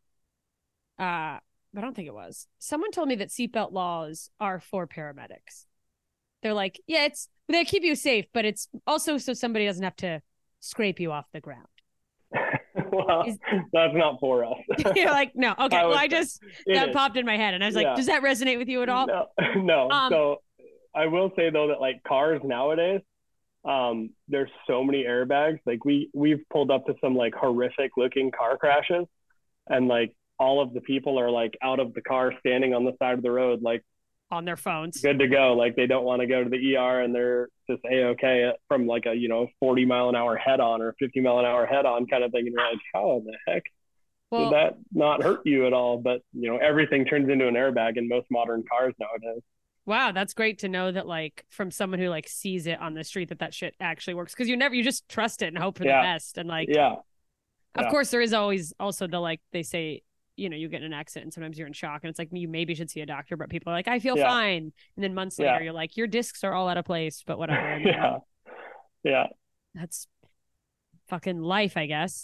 I don't think it was. Someone told me that seatbelt laws are for paramedics. They're like, yeah, they keep you safe, but it's also so somebody doesn't have to scrape you off the ground. Well, that's not for us. You're like, no, okay. Well, that is. Popped in my head, and I was like, does that resonate with you at all? No. So I will say though that like cars nowadays, there's so many airbags. Like we've pulled up to some like horrific looking car crashes, and like all of the people are like out of the car standing on the side of the road, like on their phones, good to go. Like they don't want to go to the ER, and they're just A-okay from like a 40 mile an hour head on or 50 mile an hour head on kind of thing. And you're like, how in the heck did that not hurt you at all? But everything turns into an airbag in most modern cars nowadays. Wow, that's great to know that, like, from someone who like sees it on the street that shit actually works, because you just trust it and hope for the best. And like, of course, there is always also the like they say, you get in an accident and sometimes you're in shock and it's like you maybe should see a doctor, but people are like, I feel fine, and then months later you're like, your discs are all out of place, but whatever. And that's fucking life, I guess.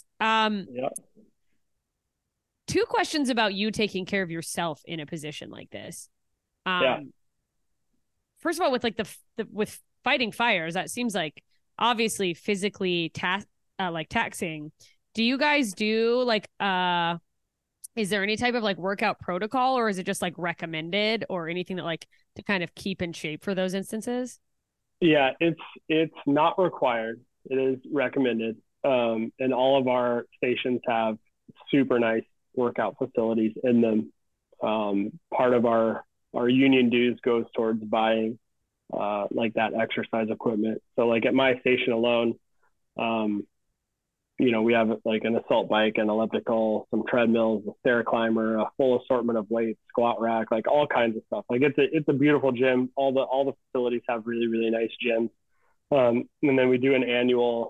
Two questions about you taking care of yourself in a position like this. First of all, with like with fighting fires, that seems like obviously physically taxing. Do you guys do like is there any type of like workout protocol, or is it just like recommended, or anything that like to kind of keep in shape for those instances? Yeah, it's not required. It is recommended. And all of our stations have super nice workout facilities in them. Part of our union dues goes towards buying like that exercise equipment. So like at my station alone, we have like an assault bike, an elliptical, some treadmills, a stair climber, a full assortment of weights, squat rack, like all kinds of stuff. Like it's a beautiful gym. All the facilities have really, really nice gyms. And then we do an annual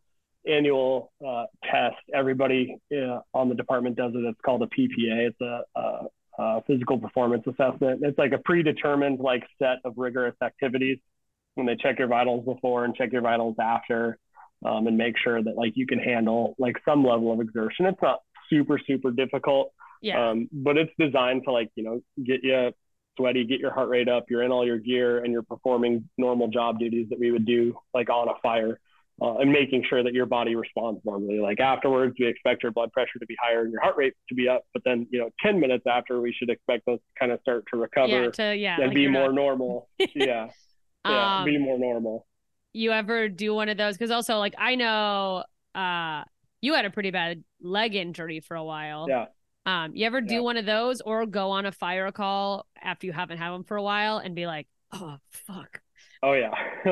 test. Everybody on the department does it. It's called a PPA. It's a physical performance assessment. It's like a predetermined like set of rigorous activities when they check your vitals before and check your vitals after. And make sure that like you can handle like some level of exertion. It's not super, super difficult, but it's designed to like, get you sweaty, get your heart rate up, you're in all your gear, and you're performing normal job duties that we would do like on a fire, and making sure that your body responds normally. Like afterwards, we expect your blood pressure to be higher and your heart rate to be up, but then 10 minutes after, we should expect those to kind of start to recover and like be more normal. Be more normal. You ever do one of those? Because also, like, I know you had a pretty bad leg injury for a while. Yeah. You ever do one of those, or go on a fire call after you haven't had them for a while and be like, oh, fuck. Oh, yeah.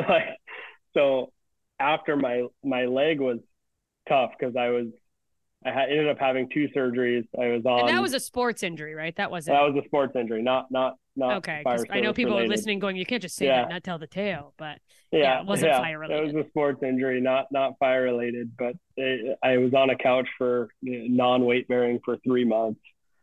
So after my leg was tough because I ended up having 2 surgeries. I was on. And that was a sports injury, right? That was a sports injury, not okay. I know people related. Are listening going, you can't just say that and not tell the tale, but it wasn't fire related. It was a sports injury, not fire related, but I was on a couch for non-weight bearing for 3 months.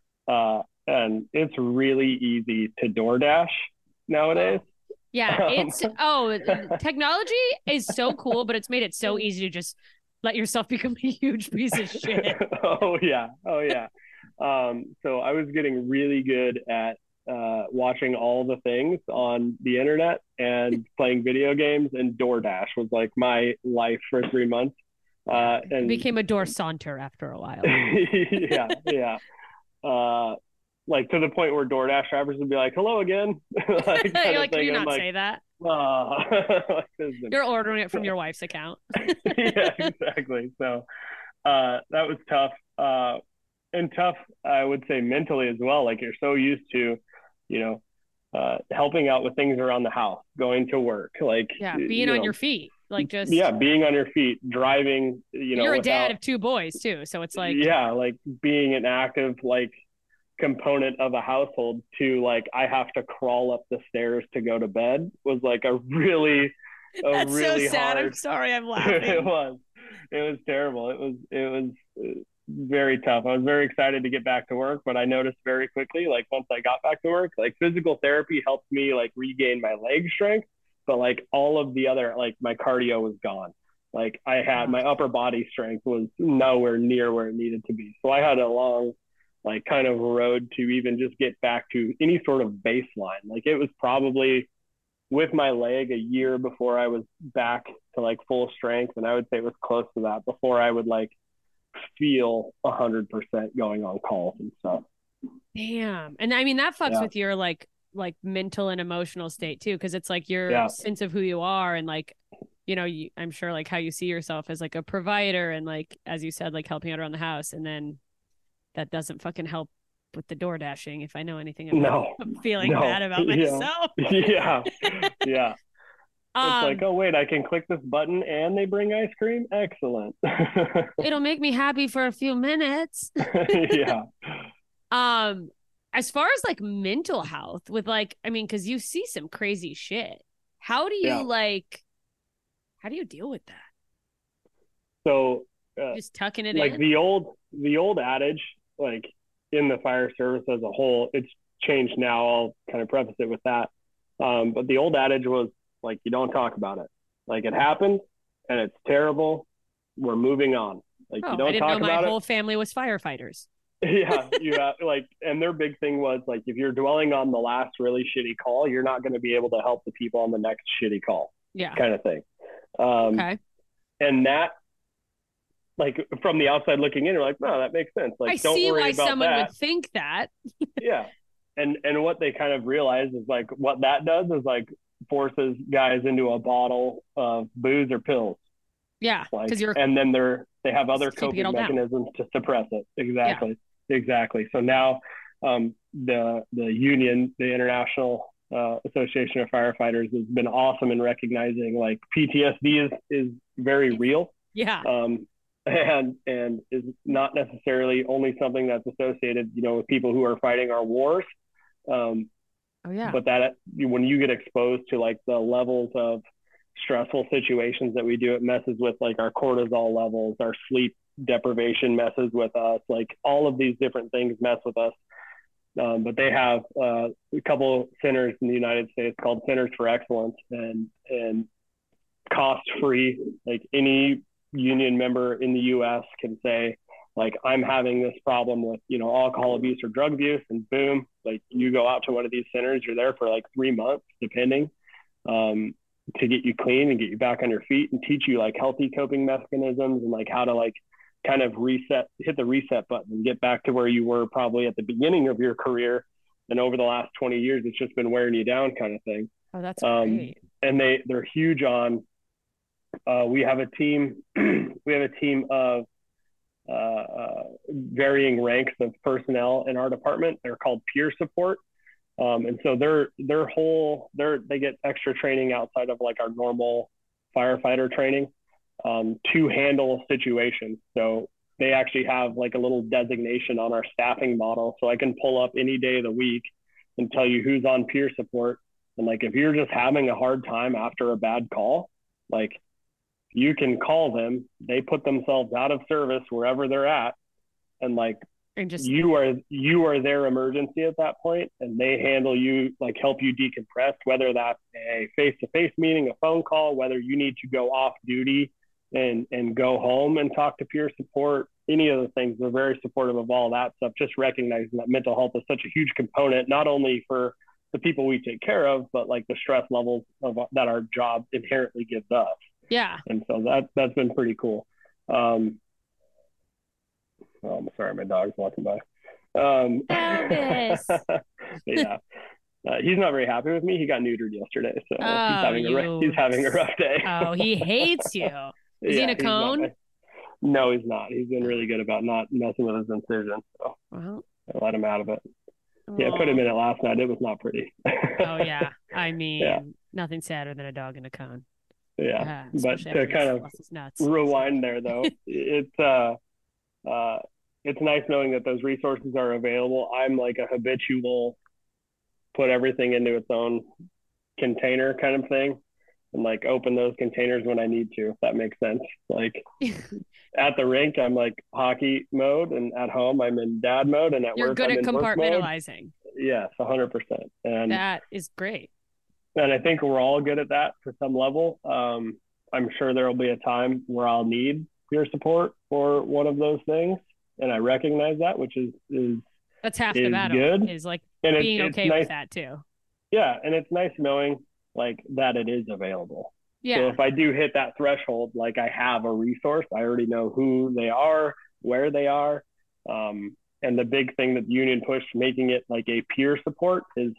And it's really easy to DoorDash nowadays. Yeah. Technology is so cool, but it's made it so easy to just let yourself become a huge piece of shit. Oh yeah. So I was getting really good at watching all the things on the internet and playing video games, and DoorDash was like my life for 3 months. And it became a door saunter after a while. Yeah. Like to the point where DoorDash drivers would be like, hello again. Like, you're like, can you not say that? You're ordering it from your wife's account. Yeah, exactly. So that was tough. And tough, I would say, mentally as well. Like you're so used to, helping out with things around the house, going to work, like being on your feet. like just being on your feet, driving, you're a dad of 2 boys too, so it's like like being an active like component of a household to like I have to crawl up the stairs to go to bed was like a really that's really so sad. hard. I'm sorry, I'm laughing. It was terrible. It was very tough. I was very excited to get back to work, but I noticed very quickly, like once I got back to work, like physical therapy helped me like regain my leg strength, but like all of the other, like my cardio was gone. Like I had my upper body strength was nowhere near where it needed to be. So I had a long, like kind of road to even just get back to any sort of baseline. Like it was probably with my leg a year before I was back to like full strength. And I would say it was close to that before I would like feel 100% going on calls and stuff. Damn. And I mean, that fucks with your like mental and emotional state too. Cause it's like your sense of who you are. And like, I'm sure like how you see yourself as like a provider and like, as you said, like helping out around the house. And then that doesn't fucking help with the door dashing. If I know anything about feeling bad about myself. Yeah. It's like, oh wait, I can click this button and they bring ice cream. Excellent. It'll make me happy for a few minutes. Yeah. As far as like mental health with like, I mean, cause you see some crazy shit. How do you how do you deal with that? So just tucking it like in? the old adage, like in the fire service as a whole, it's changed now. I'll kind of preface it with that. But the old adage was like, you don't talk about it. Like it happened and it's terrible. We're moving on. Like you don't I didn't talk know about my whole family was firefighters. Yeah, you have like, and their big thing was like, if you're dwelling on the last really shitty call, you're not going to be able to help the people on the next shitty call. Yeah, kind of thing. Okay. And that, like from the outside looking in, you're like, no, that makes sense. Like, I don't see worry why about someone that. would think that. Yeah, and what they kind of realize is like what that does is like forces guys into a bottle of booze or pills. Yeah, because and then they have other coping mechanisms to suppress it. Exactly. So now the union, the International Association of Firefighters, has been awesome in recognizing like PTSD is very real. Yeah. And is not necessarily only something that's associated, with people who are fighting our wars. But that when you get exposed to like the levels of stressful situations that we do, it messes with like our cortisol levels, our sleep deprivation messes with us, like all of these different things mess with us. But they have a couple centers in the United States called Centers for Excellence, and cost-free, like any union member in the US can say, like, I'm having this problem with, alcohol abuse or drug abuse, and boom, like you go out to one of these centers, you're there for like 3 months, depending, to get you clean and get you back on your feet and teach you like healthy coping mechanisms and like how to like kind of hit the reset button and get back to where you were probably at the beginning of your career. And over the last 20 years, it's just been wearing you down kind of thing. Oh, that's great. And they're huge on, we have a team of varying ranks of personnel in our department. They're called peer support. And so they get extra training outside of like our normal firefighter training to handle situations. So they actually have like a little designation on our staffing model. So I can pull up any day of the week and tell you who's on peer support. And like, if you're just having a hard time after a bad call, like you can call them, they put themselves out of service wherever they're at. And like, you are their emergency at that point, and they handle you, like help you decompress, whether that's a face-to-face meeting, a phone call, whether you need to go off duty and go home and talk to peer support, any of the things. They're very supportive of all that stuff, just recognizing that mental health is such a huge component, not only for the people we take care of, but like the stress levels that our job inherently gives us. Yeah. And so that's been pretty cool. I'm sorry, my dog's walking by. Elvis. Yeah. He's not very happy with me. He got neutered yesterday, so he's having a rough day. Oh, he hates you. Is he in a cone? No, he's not. He's been really good about not messing with his incision. So I let him out of it. Yeah, I put him in it last night. It was not pretty. Oh, yeah. I mean, nothing sadder than a dog in a cone. Yeah. But especially to after kind this of loss is nuts. rewind there though, it's nice knowing that those resources are available. I'm like a habitual put everything into its own container kind of thing, and like open those containers when I need to, if that makes sense. Like at the rink, I'm like hockey mode, and at home, I'm in dad mode, and at You're work, good I'm at in work mode. compartmentalizing. Yes, 100%. And That is great. I think we're all good at that to some level. I'm sure there will be a time where I'll need peer support for one of those things, and I recognize that, which is That's half the battle. good. Is like and being it's okay nice, with that too. yeah, and it's nice knowing like that it is available. Yeah. So if I do hit that threshold, like I have a resource, I already know who they are, where they are. And the big thing that the union pushed, making it like a peer support, is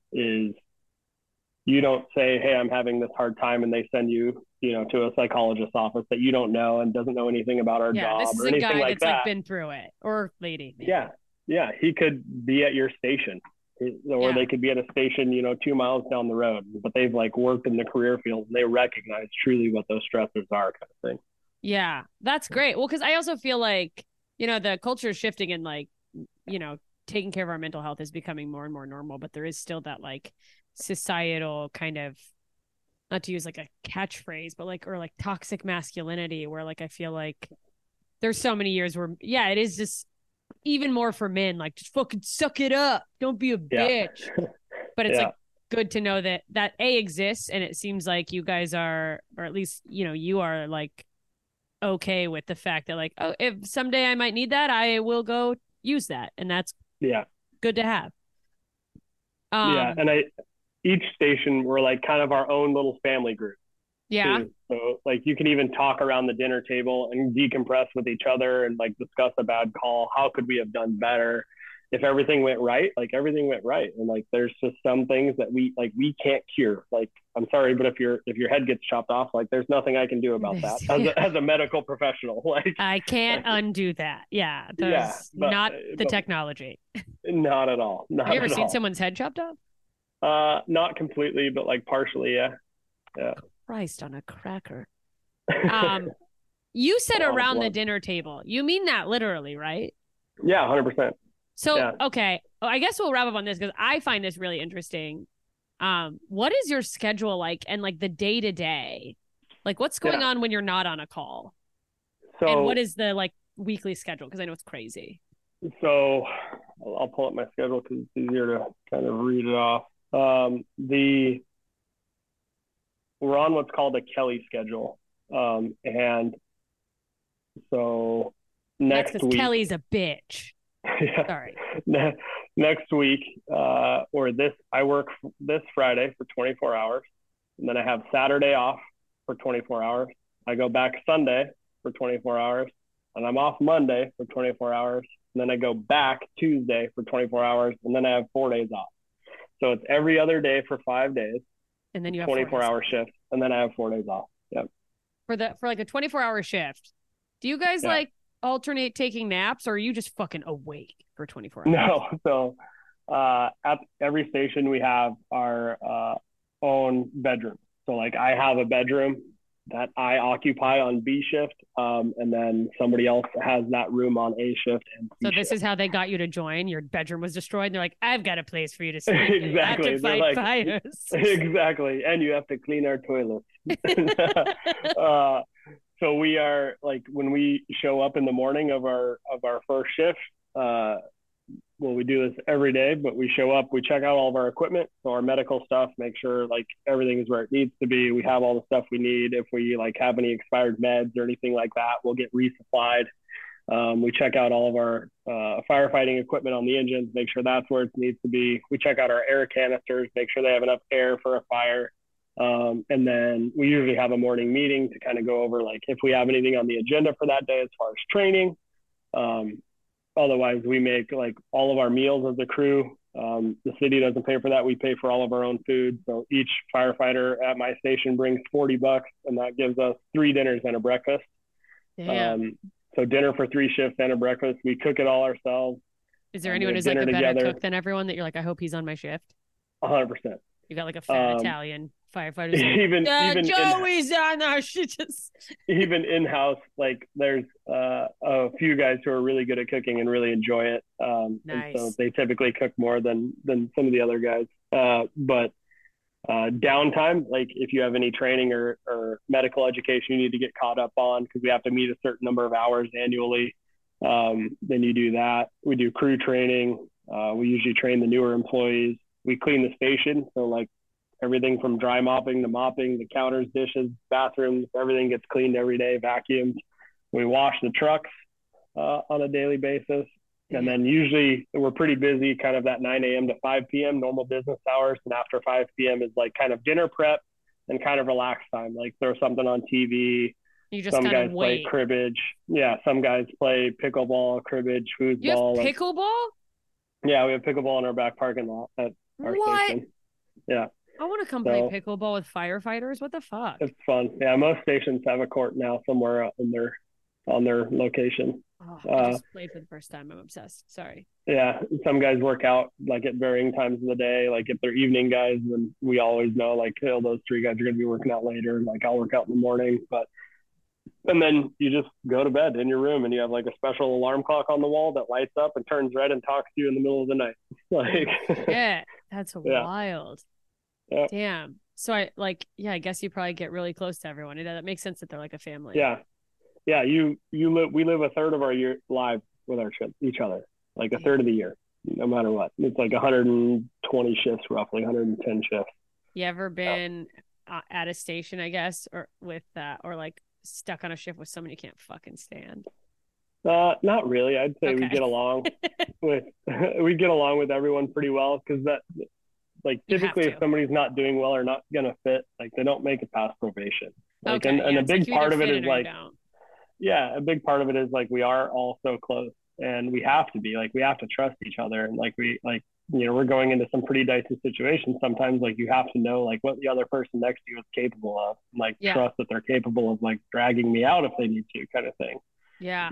you don't say, hey, I'm having this hard time, and they send you, to a psychologist's office that you don't know and doesn't know anything about our job This is or a anything guy like that's that. like been through it, or lady. Maybe. Yeah. He could be at your station, or they could be at a station, 2 miles down the road, but they've like worked in the career field and they recognize truly what those stressors are, kind of thing. Yeah, that's great. Well, because I also feel like, the culture is shifting, and like, taking care of our mental health is becoming more and more normal, but there is still that like societal kind of, not to use like a catchphrase, but like, or like toxic masculinity, where like I feel like there's so many years where it is just even more for men, like just fucking suck it up, don't be a bitch. But it's like good to know that A exists, and it seems like you guys are, or at least you are like okay with the fact that like, oh, if someday I might need that, I will go use that, and that's good to have. And each station, we're like kind of our own little family group. Yeah. Too. So like you can even talk around the dinner table and decompress with each other and like discuss a bad call. How could we have done better? If everything went right, like everything went right. And like there's just some things that we can't cure. Like, I'm sorry, but if your head gets chopped off, like there's nothing I can do about that as a medical professional. Like I can't undo that. Yeah. Not the technology. Not at all. Not have you ever at seen all. someone's head chopped off? Not completely, but like partially, yeah. Christ on a cracker. You said around the dinner table. You mean that literally, right? Yeah, 100%. So, okay. I guess we'll wrap up on this because I find this really interesting. What is your schedule like, and like the day to day? Like what's going on when you're not on a call? So, and what is the like weekly schedule? Because I know it's crazy. So I'll pull up my schedule because it's easier to kind of read it off. We're on what's called a Kelly schedule. And so next week, Kelly's a bitch. Yeah. Sorry. Next week, I work this Friday for 24 hours, and then I have Saturday off for 24 hours. I go back Sunday for 24 hours, and I'm off Monday for 24 hours. And then I go back Tuesday for 24 hours, and then I have 4 days off. So it's every other day for 5 days. And then you have 24-hour shifts, and then I have 4 days off. Yep. For like a 24-hour shift, do you guys like alternate taking naps, or are you just fucking awake for 24 hours? No. So at every station we have our own bedroom. So like I have a bedroom that I occupy on B shift, and then somebody else has that room on A shift. And C so this shift. is how they got you to join. Your bedroom was destroyed, and they're like, "I've got a place for you to sleep. Exactly. You have to fight fires." Exactly, and you have to clean our toilets. So we are like, when we show up in the morning of our first shift, we do this every day, but we show up, we check out all of our equipment, so our medical stuff, make sure like everything is where it needs to be. We have all the stuff we need. If we like have any expired meds or anything like that, we'll get resupplied. We check out all of our firefighting equipment on the engines, make sure that's where it needs to be. We check out our air canisters, make sure they have enough air for a fire. And then we usually have a morning meeting to kind of go over like if we have anything on the agenda for that day as far as training. Otherwise, we make like all of our meals as a crew. The city doesn't pay for that. We pay for all of our own food. So each firefighter at my station brings $40, and that gives us 3 dinners and a breakfast. Damn. So dinner for 3 shifts and a breakfast. We cook it all ourselves. Is there anyone who's like a better cook than everyone that you're like, I hope he's on my shift? 100%. You got like a fat Italian firefighters. even Joey's on there. She just even in-house, like there's a few guys who are really good at cooking and really enjoy it. And so they typically cook more than some of the other guys. But downtime, like if you have any training or medical education you need to get caught up on, because we have to meet a certain number of hours annually, then you do that. We do crew training. We usually train the newer employees. We clean the station. So like everything from dry mopping to mopping, the counters, dishes, bathrooms, everything gets cleaned every day, vacuumed. We wash the trucks on a daily basis. And then usually we're pretty busy, kind of that 9 a.m. to 5 p.m. normal business hours. And after 5 p.m. is like kind of dinner prep and kind of relax time, like throw something on TV. You just some kind guys of play wait. cribbage. Yeah, some guys play pickleball, cribbage, foosball. You have pickleball? Yeah, we have pickleball in our back parking lot at our station. Yeah. I want to come play pickleball with firefighters. What the fuck? It's fun. Yeah, most stations have a court now somewhere on their location. Oh, I just played for the first time. I'm obsessed. Sorry. Yeah, some guys work out like at varying times of the day. Like if they're evening guys, then we always know like, oh, those three guys are going to be working out later. Like I'll work out in the morning, and then you just go to bed in your room and you have like a special alarm clock on the wall that lights up and turns red and talks to you in the middle of the night. Like, yeah, that's wild. Yeah. Damn. So I guess you probably get really close to everyone. That makes sense that they're like a family. Yeah. Yeah. We live a third of our year live with each other, like a third of the year, no matter what. It's like 120 shifts, roughly 110 shifts. You ever been at a station, I guess, or with or like stuck on a shift with someone you can't fucking stand? Not really. I'd say we get along with everyone pretty well, because that, like, typically if somebody's not doing well or not gonna fit, like they don't make it past probation. Like, and a big part of it is like, a big part of it is like we are all so close, and we have to be, like, we have to trust each other, and like we're going into some pretty dicey situations sometimes. Like you have to know like what the other person next to you is capable of, and like trust that they're capable of like dragging me out if they need to, kind of thing. Yeah.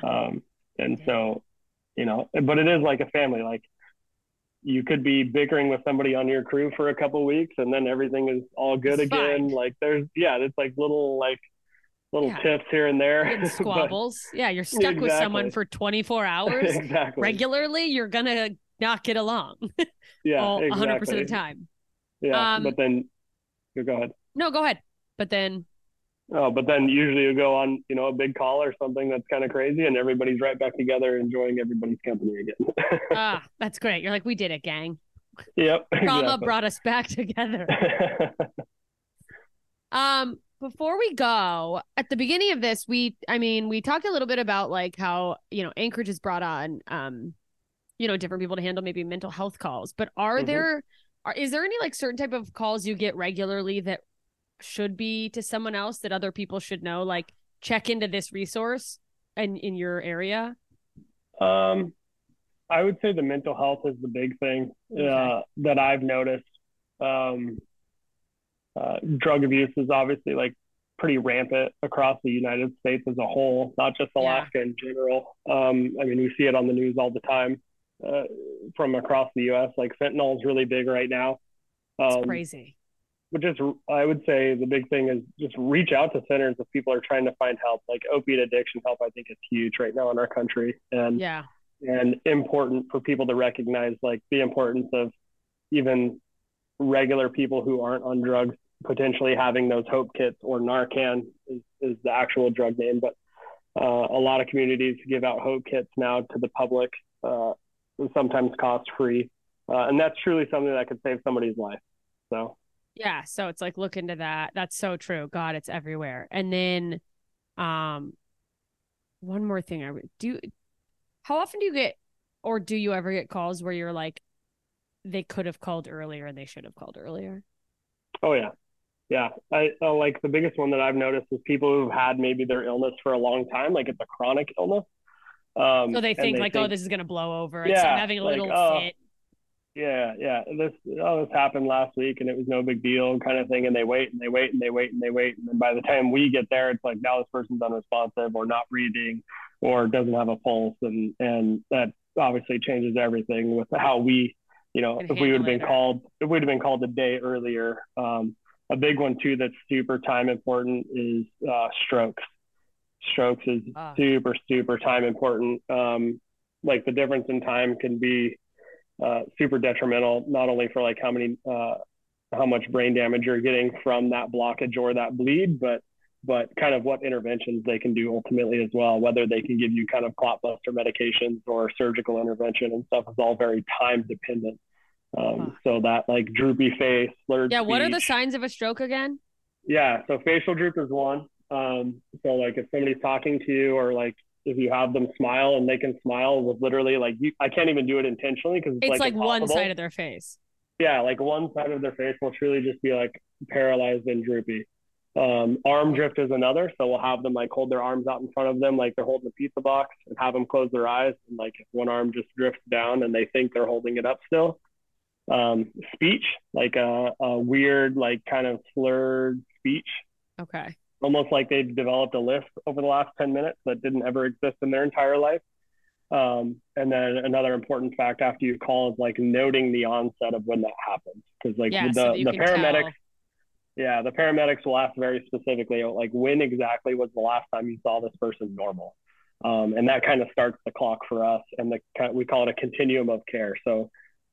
So, but it is like a family. Like you could be bickering with somebody on your crew for a couple of weeks and then everything is all good again. Like it's like little tips here and there. Squabbles. You're stuck with someone for 24 hours regularly. You're going to not get along. 100% of the time. Yeah. But then you go ahead. No, go ahead. But then usually you go on, a big call or something that's kind of crazy, and everybody's right back together enjoying everybody's company again. That's great. You're like, we did it, gang. Yep. Trauma brought us back together. Before we go, at the beginning of this, we talked a little bit about like how, Anchorage has brought on, different people to handle maybe mental health calls, but is there any like certain type of calls you get regularly that should be to someone else that other people should know, like check into this resource and in your area? I would say the mental health is the big thing that I've noticed. Drug abuse is obviously like pretty rampant across the United States as a whole, not just Alaska in general. We see it on the news all the time from across the US. Like fentanyl is really big right now. It's crazy. But I would say the big thing is just reach out to centers if people are trying to find help. Like opiate addiction help, I think is huge right now in our country, and important for people to recognize like the importance of even regular people who aren't on drugs potentially having those hope kits, or Narcan is the actual drug name. But a lot of communities give out hope kits now to the public, sometimes cost free, and that's truly something that could save somebody's life. So. Yeah, so it's like look into that. That's so true. God, it's everywhere. And then one more thing how often do you get, or do you ever get calls where you're like, they could have called earlier and they should have called earlier? Oh yeah. I like the biggest one that I've noticed is people who've had maybe their illness for a long time, like it's a chronic illness. So they think oh, this is gonna blow over. I'm having a little fit. This happened last week and it was no big deal, kind of thing. And they wait. And then by the time we get there, it's like, now this person's unresponsive or not breathing or doesn't have a pulse. And that obviously changes everything with how we, if we would have been called a day earlier, a a big one too that's super time important is strokes. Strokes is super time important. Like the difference in time can be super detrimental, not only for like how much brain damage you're getting from that blockage or that bleed, but kind of what interventions they can do ultimately as well, whether they can give you kind of clot buster medications or surgical intervention and stuff is all very time dependent. So that like droopy face, slurred speech. What are the signs of a stroke again? Yeah. So facial droop is one. So like if somebody's talking to you, or like if you have them smile and they can smile with literally like I can't even do it intentionally because it's like impossible. One side of their face. Yeah, like one side of their face will truly just be like paralyzed and droopy. Arm drift is another. So we'll have them like hold their arms out in front of them like they're holding a pizza box, and have them close their eyes, and like if one arm just drifts down and they think they're holding it up still. Speech, like a weird, like kind of slurred speech. Okay. Almost like they've developed a lisp over the last 10 minutes that didn't ever exist in their entire life. And then another important fact after you call is like noting the onset of when that happens. Because like with the paramedics, the paramedics will ask very specifically, like when exactly was the last time you saw this person normal? And that kind of starts the clock for us. And we call it a continuum of care. So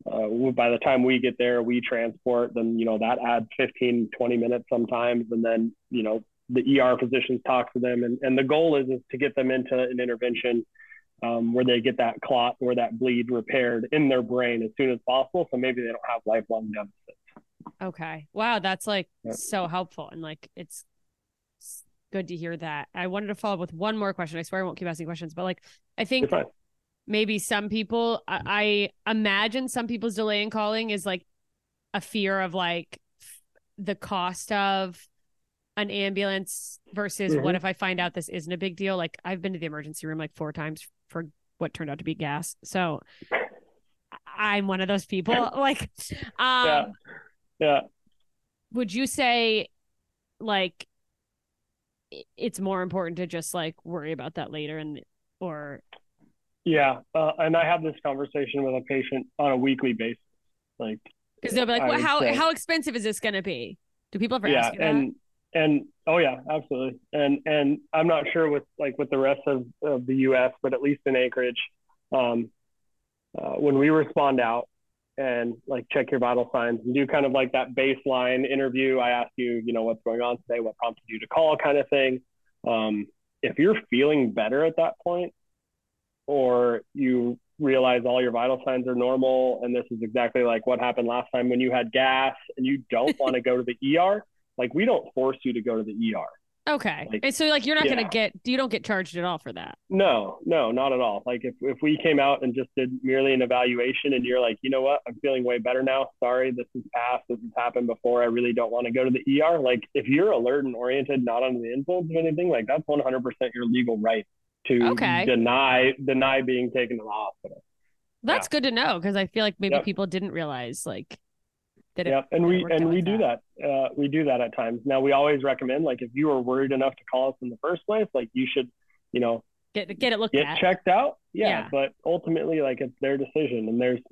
by the time we get there, we transport, then, that adds 15, 20 minutes sometimes. And then, the ER physicians talk to them. And the goal is to get them into an intervention where they get that clot or that bleed repaired in their brain as soon as possible. So maybe they don't have lifelong deficits. Okay. Wow. That's like so helpful. And like, it's good to hear that. I wanted to follow up with one more question. I swear I won't keep asking questions, but like, I think maybe some people, I imagine some people's delay in calling is like a fear of like the cost of an ambulance versus what if I find out this isn't a big deal? Like I've been to the emergency room like 4 times for what turned out to be gas. So I'm one of those people. Like, would you say like it's more important to just like worry about that later and Yeah. And I have this conversation with a patient on a weekly basis. Like, because they'll be like, well, how expensive is this going to be? Do people ever ask you that? And oh yeah, absolutely. And I'm not sure with the rest of the US, but at least in Anchorage, when we respond out and like check your vital signs and do kind of like that baseline interview, I ask you, what's going on today, what prompted you to call, kind of thing. If you're feeling better at that point, or you realize all your vital signs are normal, and this is exactly like what happened last time when you had gas and you don't want to go to the ER, like we don't force you to go to the ER. Okay. Like, and so like, you're not going to you don't get charged at all for that. No, not at all. Like if we came out and just did merely an evaluation and you're like, you know what, I'm feeling way better now. Sorry, this has passed. This has happened before. I really don't want to go to the ER. Like if you're alert and oriented, not under the influence of anything, like that's 100% your legal right to deny being taken to the hospital. That's good to know, because I feel like maybe people didn't realize like that. And we do that. We do that at times. Now we always recommend, like if you were worried enough to call us in the first place, like you should, get it looked at, checked out. But ultimately, like it's their decision, and there's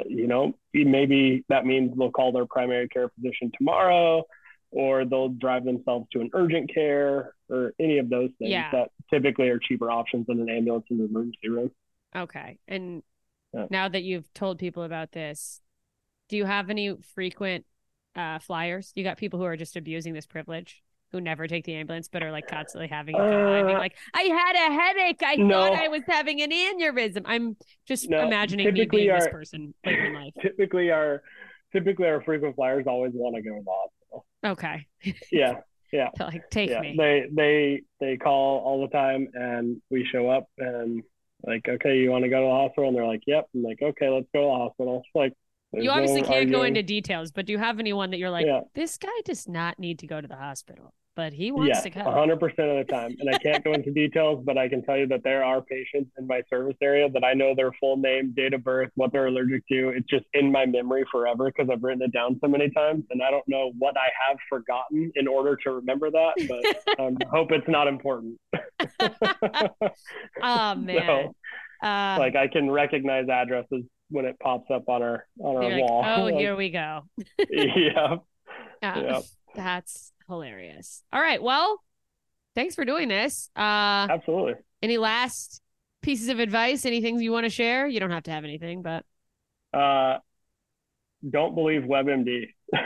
maybe that means they'll call their primary care physician tomorrow, or they'll drive themselves to an urgent care, or any of those things that typically are cheaper options than an ambulance in the emergency room. Okay. And now that you've told people about this, do you have any frequent flyers? You got people who are just abusing this privilege, who never take the ambulance, but are like constantly having like, I had a headache. I thought I was having an aneurysm. I'm just imagining me being this person later in life. Typically our frequent flyers always want to go to the hospital. Okay. Yeah. Like, take me. They call all the time, and we show up and like, okay, you want to go to the hospital? And they're like, yep. I'm like, okay, let's go to the hospital. Like, you obviously can't go into details, but do you have anyone that you're like, this guy does not need to go to the hospital, but he wants to go? 100% of the time. And I can't go into details, but I can tell you that there are patients in my service area that I know their full name, date of birth, what they're allergic to. It's just in my memory forever because I've written it down so many times, and I don't know what I have forgotten in order to remember that, but I hope it's not important. Oh, man. So, like I can recognize addresses when it pops up on our wall. Like, oh, like, here we go. Yeah. That's hilarious. All right. Well, thanks for doing this. Absolutely. Any last pieces of advice? Anything you want to share? You don't have to have anything, but Don't believe WebMD.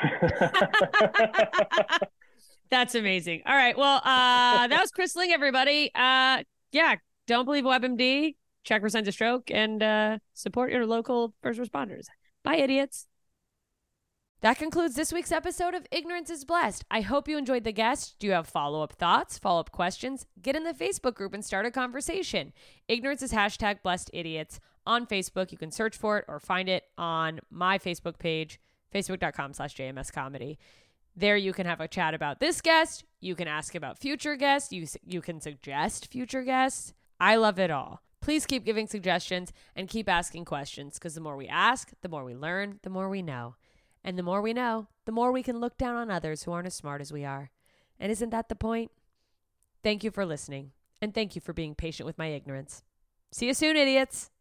that's amazing. All right. Well, that was Chris Ling, everybody. Yeah, don't believe WebMD. Check for signs of stroke and support your local first responders. Bye, idiots. That concludes this week's episode of Ignorance is Blessed. I hope you enjoyed the guest. Do you have follow-up thoughts, follow-up questions? Get in the Facebook group and start a conversation. Ignorance is #BlessedIdiots on Facebook. You can search for it or find it on my Facebook page, facebook.com/JMScomedy. There you can have a chat about this guest. You can ask about future guests. You can suggest future guests. I love it all. Please keep giving suggestions and keep asking questions, because the more we ask, the more we learn, the more we know. And the more we know, the more we can look down on others who aren't as smart as we are. And isn't that the point? Thank you for listening, and thank you for being patient with my ignorance. See you soon, idiots.